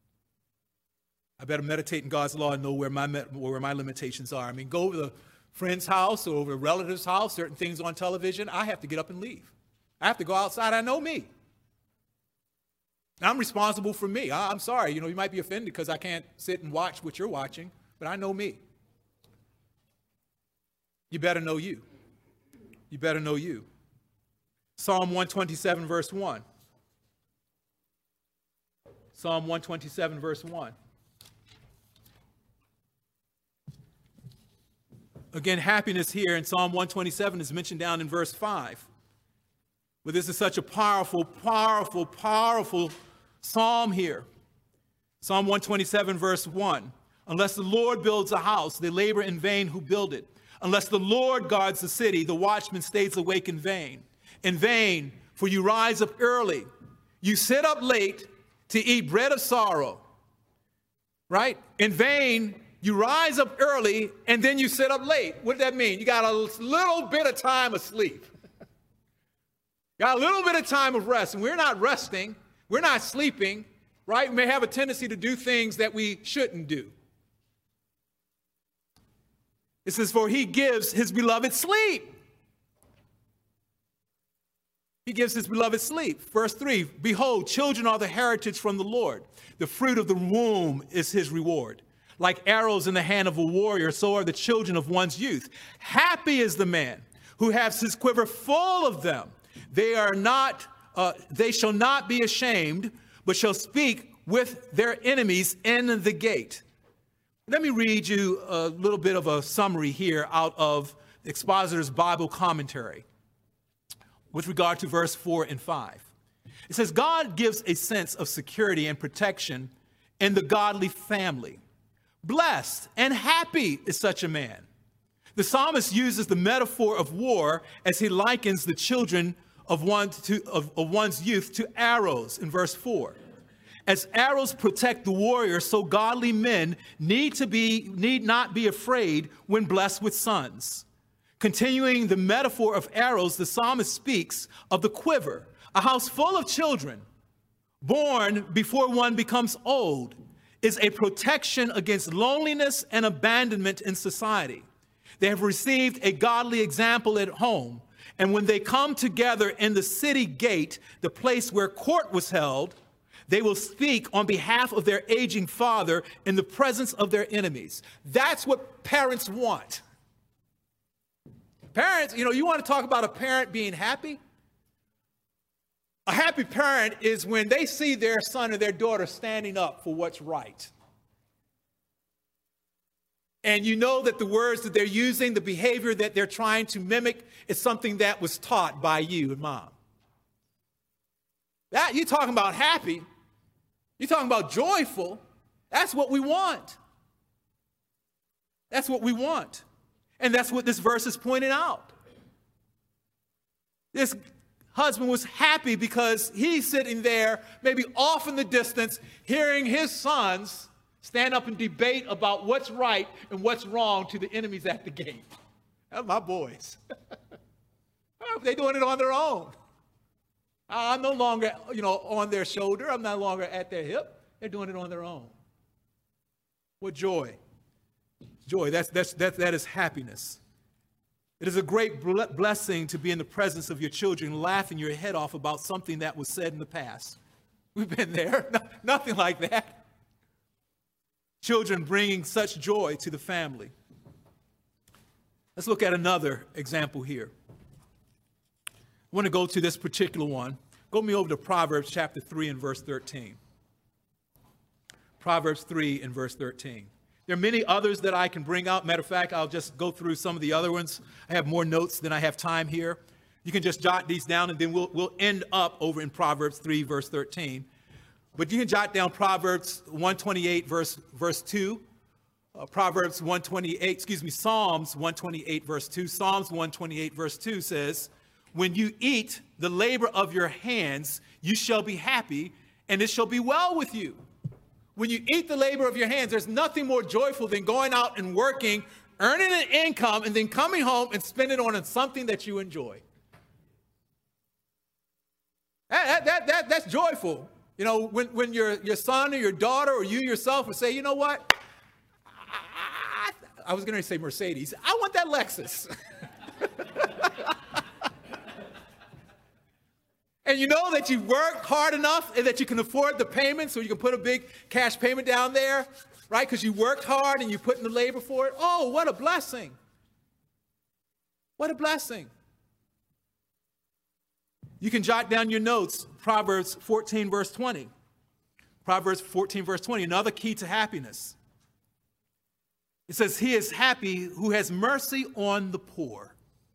I better meditate in God's law and know where my limitations are. I mean, go over to a friend's house or over a relative's house, certain things on television, I have to get up and leave. I have to go outside. I know me. I'm responsible for me. I'm sorry. You might be offended because I can't sit and watch what you're watching, but I know me. You better know you. You better know you. Psalm 127, verse 1. Psalm 127, verse 1. Again, happiness here in Psalm 127 is mentioned down in verse 5. But this is such a powerful, powerful, powerful psalm here. Psalm 127, verse 1. Unless the Lord builds a house, they labor in vain who build it. Unless the Lord guards the city, the watchman stays awake in vain. In vain, for you rise up early. You sit up late to eat bread of sorrow. Right? In vain, you rise up early and then you sit up late. What does that mean? You got a little bit of time of sleep. Got a little bit of time of rest. And we're not resting. We're not sleeping. Right? We may have a tendency to do things that we shouldn't do. It says, for he gives his beloved sleep. He gives his beloved sleep. Verse 3, behold, children are the heritage from the Lord. The fruit of the womb is his reward. Like arrows in the hand of a warrior, so are the children of one's youth. Happy is the man who has his quiver full of them. They shall not be ashamed, but shall speak with their enemies in the gate. Let me read you a little bit of a summary here out of the Expositor's Bible commentary with regard to verse 4 and 5. It says, God gives a sense of security and protection in the godly family. Blessed and happy is such a man. The psalmist uses the metaphor of war as he likens the children of one's youth to arrows in verse 4. As arrows protect the warrior, so godly men need not be afraid when blessed with sons. Continuing the metaphor of arrows, the psalmist speaks of the quiver, a house full of children, born before one becomes old, is a protection against loneliness and abandonment in society. They have received a godly example at home, and when they come together in the city gate, the place where court was held, they will speak on behalf of their aging father in the presence of their enemies. That's what parents want. Parents, you want to talk about a parent being happy? A happy parent is when they see their son or their daughter standing up for what's right. And you know that the words that they're using, the behavior that they're trying to mimic is something that was taught by you and mom. That, you're talking about happy. You're talking about joyful. That's what we want. That's what we want. And that's what this verse is pointing out. This husband was happy because he's sitting there, maybe off in the distance, hearing his sons stand up and debate about what's right and what's wrong to the enemies at the gate. That's my boys. They're doing it on their own. I'm no longer, on their shoulder. I'm no longer at their hip. They're doing it on their own. What joy. Joy, that is happiness. It is a great blessing to be in the presence of your children, laughing your head off about something that was said in the past. We've been there. Nothing like that. Children bringing such joy to the family. Let's look at another example here. I want to go to this particular one. Go me over to Proverbs chapter 3 and verse 13. Proverbs 3 and verse 13. There are many others that I can bring out. Matter of fact, I'll just go through some of the other ones. I have more notes than I have time here. You can just jot these down, and then we'll end up over in Proverbs 3, verse 13. But you can jot down Proverbs 128, verse 2. Psalms 128, verse 2. Psalms 128, verse 2 says, when you eat the labor of your hands, you shall be happy, and it shall be well with you. When you eat the labor of your hands, there's nothing more joyful than going out and working, earning an income, and then coming home and spending it on something that you enjoy. That's joyful. When your son or your daughter or you yourself would say, you know what? I was going to say Mercedes. I want that Lexus. And you know that you've worked hard enough and that you can afford the payment, so you can put a big cash payment down there, right? Because you worked hard and you put in the labor for it. Oh, what a blessing. What a blessing. You can jot down your notes, Proverbs 14, verse 20. Proverbs 14, verse 20, another key to happiness. It says, he is happy who has mercy on the poor.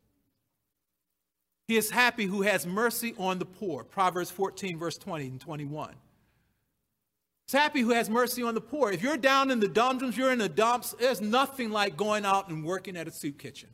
He is happy who has mercy on the poor. Proverbs 14, verse 20 and 21. He's happy who has mercy on the poor. If you're down in the doldrums, you're in the dumps, there's nothing like going out and working at a soup kitchen.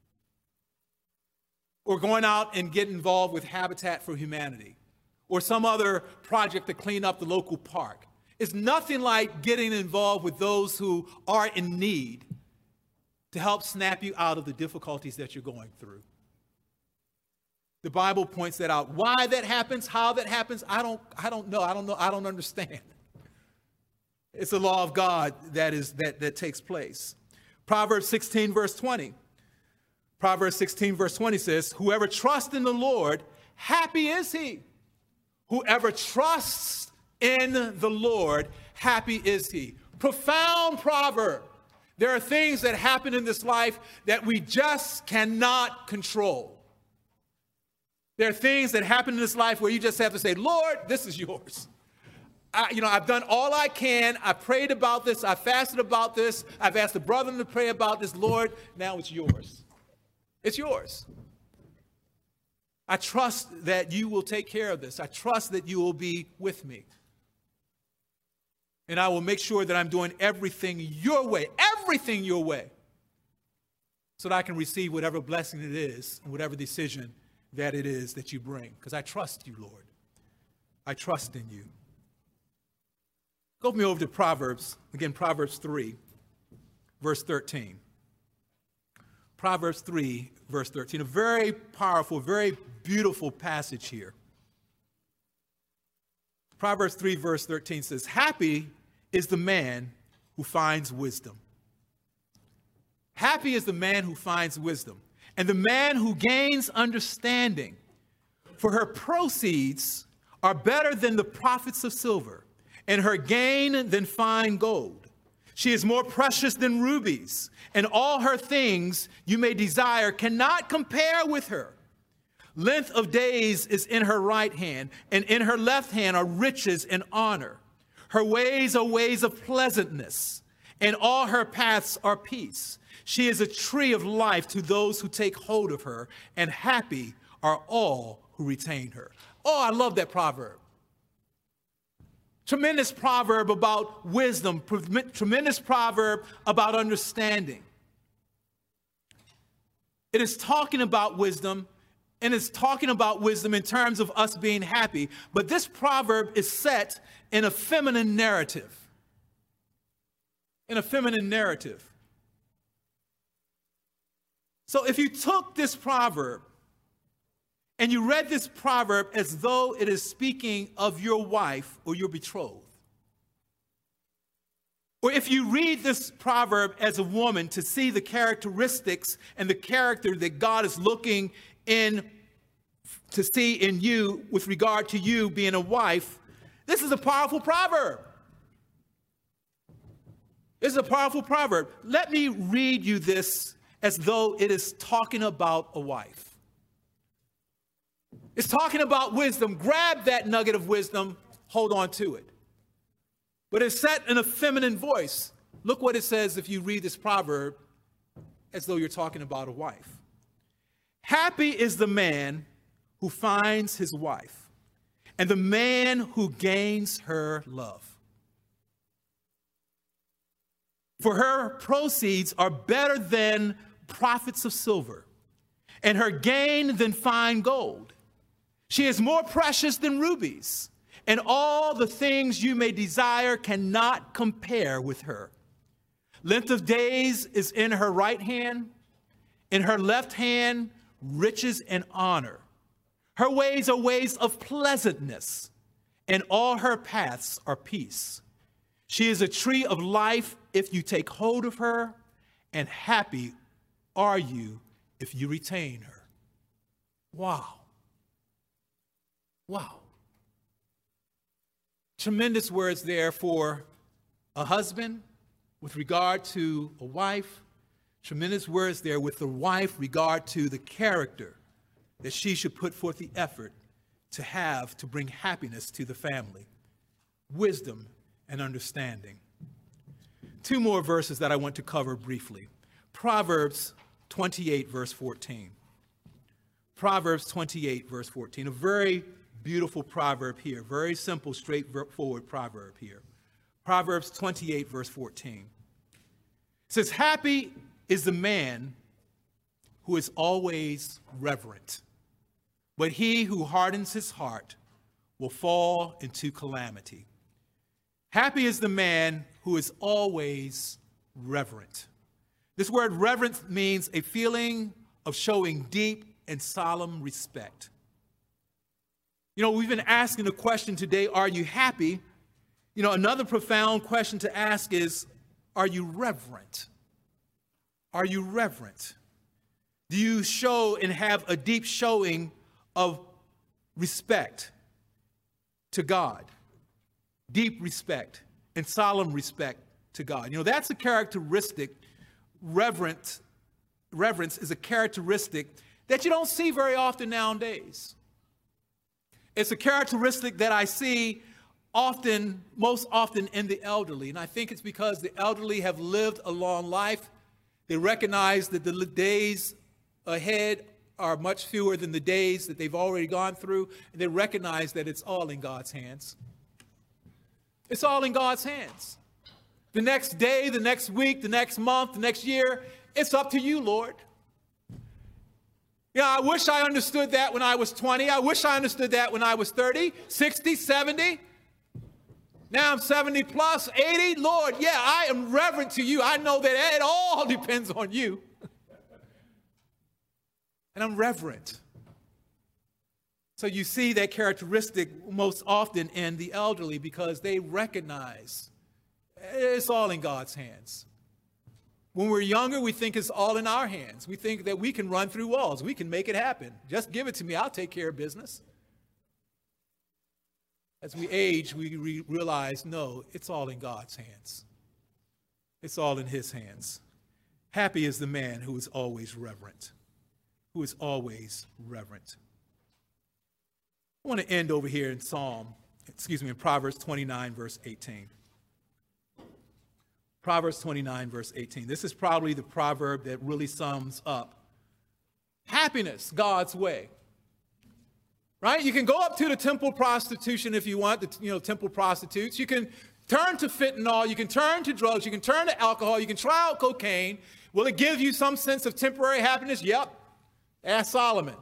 Or going out and getting involved with Habitat for Humanity. Or some other project to clean up the local park. It's nothing like getting involved with those who are in need to help snap you out of the difficulties that you're going through. The Bible points that out. Why that happens, how that happens, I don't know. I don't understand. It's the law of God that takes place. Proverbs 16, verse 20. Proverbs 16, verse 20 says, whoever trusts in the Lord, happy is he. Whoever trusts in the Lord, happy is he. Profound proverb. There are things that happen in this life that we just cannot control. There are things that happen in this life where you just have to say, Lord, this is yours. I've done all I can. I prayed about this. I fasted about this. I've asked the brethren to pray about this. Lord, now it's yours. It's yours. I trust that you will take care of this. I trust that you will be with me. And I will make sure that I'm doing everything your way, so that I can receive whatever blessing it is and whatever decision that it is that you bring. Because I trust you, Lord. I trust in you. Go with me over to Proverbs, again, Proverbs 3, verse 13. Proverbs 3, verse 13, a very powerful, very beautiful passage here. Proverbs 3, verse 13 says, happy is the man who finds wisdom. Happy is the man who finds wisdom, and the man who gains understanding. For her proceeds are better than the profits of silver, and her gain than fine gold. She is more precious than rubies, and all her things you may desire cannot compare with her. Length of days is in her right hand, and in her left hand are riches and honor. Her ways are ways of pleasantness, and all her paths are peace. She is a tree of life to those who take hold of her, and happy are all who retain her. Oh, I love that proverb. Tremendous proverb about wisdom, tremendous proverb about understanding. It is talking about wisdom, and it's talking about wisdom in terms of us being happy. But this proverb is set in a feminine narrative. In a feminine narrative. So if you took this proverb and you read this proverb as though it is speaking of your wife or your betrothed, or if you read this proverb as a woman to see the characteristics and the character that God is looking in to see in you with regard to you being a wife, this is a powerful proverb. This is a powerful proverb. Let me read you this as though it is talking about a wife. It's talking about wisdom. Grab that nugget of wisdom, hold on to it. But it's set in a feminine voice. Look what it says if you read this proverb as though you're talking about a wife. Happy is the man who finds his wife, and the man who gains her love. For her proceeds are better than profits of silver, and her gain than fine gold. She is more precious than rubies, and all the things you may desire cannot compare with her. Length of days is in her right hand, in her left hand, riches and honor. Her ways are ways of pleasantness, and all her paths are peace. She is a tree of life if you take hold of her, and happy are you if you retain her. Wow. Wow. Tremendous words there for a husband with regard to a wife. Tremendous words there with the wife regard to the character that she should put forth the effort to have to bring happiness to the family. Wisdom and understanding. Two more verses that I want to cover briefly. Proverbs 28, verse 14. Proverbs 28, verse 14. A very beautiful proverb here. Very simple, straightforward proverb here. Proverbs 28, verse 14. It says, happy is the man who is always reverent, but he who hardens his heart will fall into calamity. Happy is the man who is always reverent. This word reverence means a feeling of showing deep and solemn respect. You know, we've been asking the question today, are you happy? You know, another profound question to ask is, are you reverent? Are you reverent? Do you show and have a deep showing of respect to God? Deep respect and solemn respect to God. You know, that's a characteristic. Reverence is a characteristic that you don't see very often nowadays. It's a characteristic that I see most often in the elderly. And I think it's because the elderly have lived a long life. They recognize that the days ahead are much fewer than the days that they've already gone through. And they recognize that it's all in God's hands. It's all in God's hands. The next day, the next week, the next month, the next year, it's up to you, Lord. Yeah, I wish I understood that when I was 20. I wish I understood that when I was 30, 60, 70. Now I'm 70 plus, 80. Lord, yeah, I am reverent to you. I know that it all depends on you. And I'm reverent. So you see that characteristic most often in the elderly because they recognize it's all in God's hands. When we're younger, we think it's all in our hands. We think that we can run through walls. We can make it happen. Just give it to me. I'll take care of business. As we age, we realize, no, it's all in God's hands. It's all in his hands. Happy is the man who is always reverent. Who is always reverent. I want to end over here in in Proverbs 29, verse 18. Proverbs 29, verse 18. This is probably the proverb that really sums up happiness God's way. Right? You can go up to the temple prostitution if you want, temple prostitutes. You can turn to fentanyl. You can turn to drugs. You can turn to alcohol. You can try out cocaine. Will it give you some sense of temporary happiness? Yep. Ask Solomon.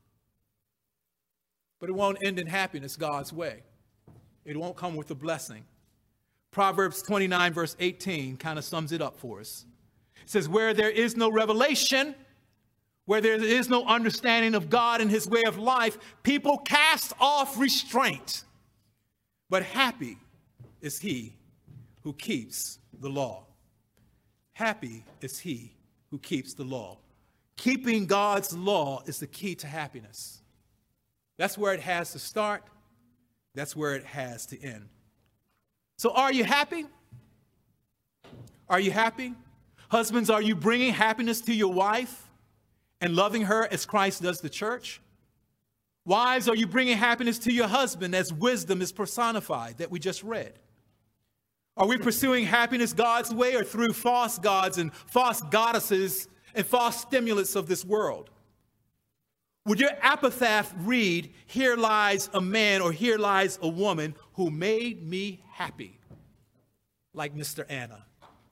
But it won't end in happiness God's way. It won't come with a blessing. Proverbs 29 verse 18 kind of sums it up for us. It says, where there is no revelation, where there is no understanding of God and his way of life, people cast off restraint. But happy is he who keeps the law. Happy is he who keeps the law. Keeping God's law is the key to happiness. That's where it has to start. That's where it has to end. So are you happy? Are you happy? Husbands, are you bringing happiness to your wife and loving her as Christ does the church? Wives, are you bringing happiness to your husband as wisdom is personified that we just read? Are we pursuing happiness God's way or through false gods and false goddesses and false stimulants of this world? Would your epitaph read, here lies a man or here lies a woman who made me happy, like Mr. Anna?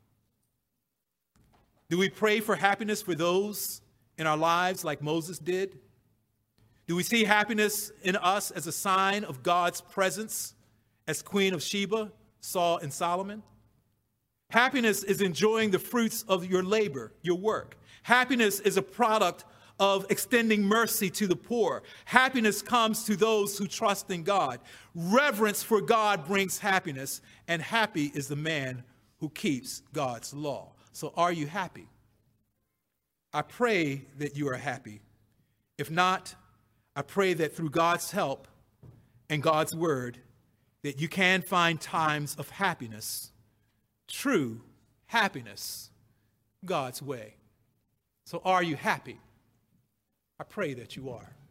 Do we pray for happiness for those in our lives like Moses did? Do we see happiness in us as a sign of God's presence, as Queen of Sheba saw in Solomon? Happiness is enjoying the fruits of your labor, your work. Happiness is a product of extending mercy to the poor. Happiness comes to those who trust in God. Reverence for God brings happiness, and happy is the man who keeps God's law. So are you happy? I pray that you are happy. If not, I pray that through God's help and God's word, that you can find times of happiness, true happiness, God's way. So are you happy? I pray that you are.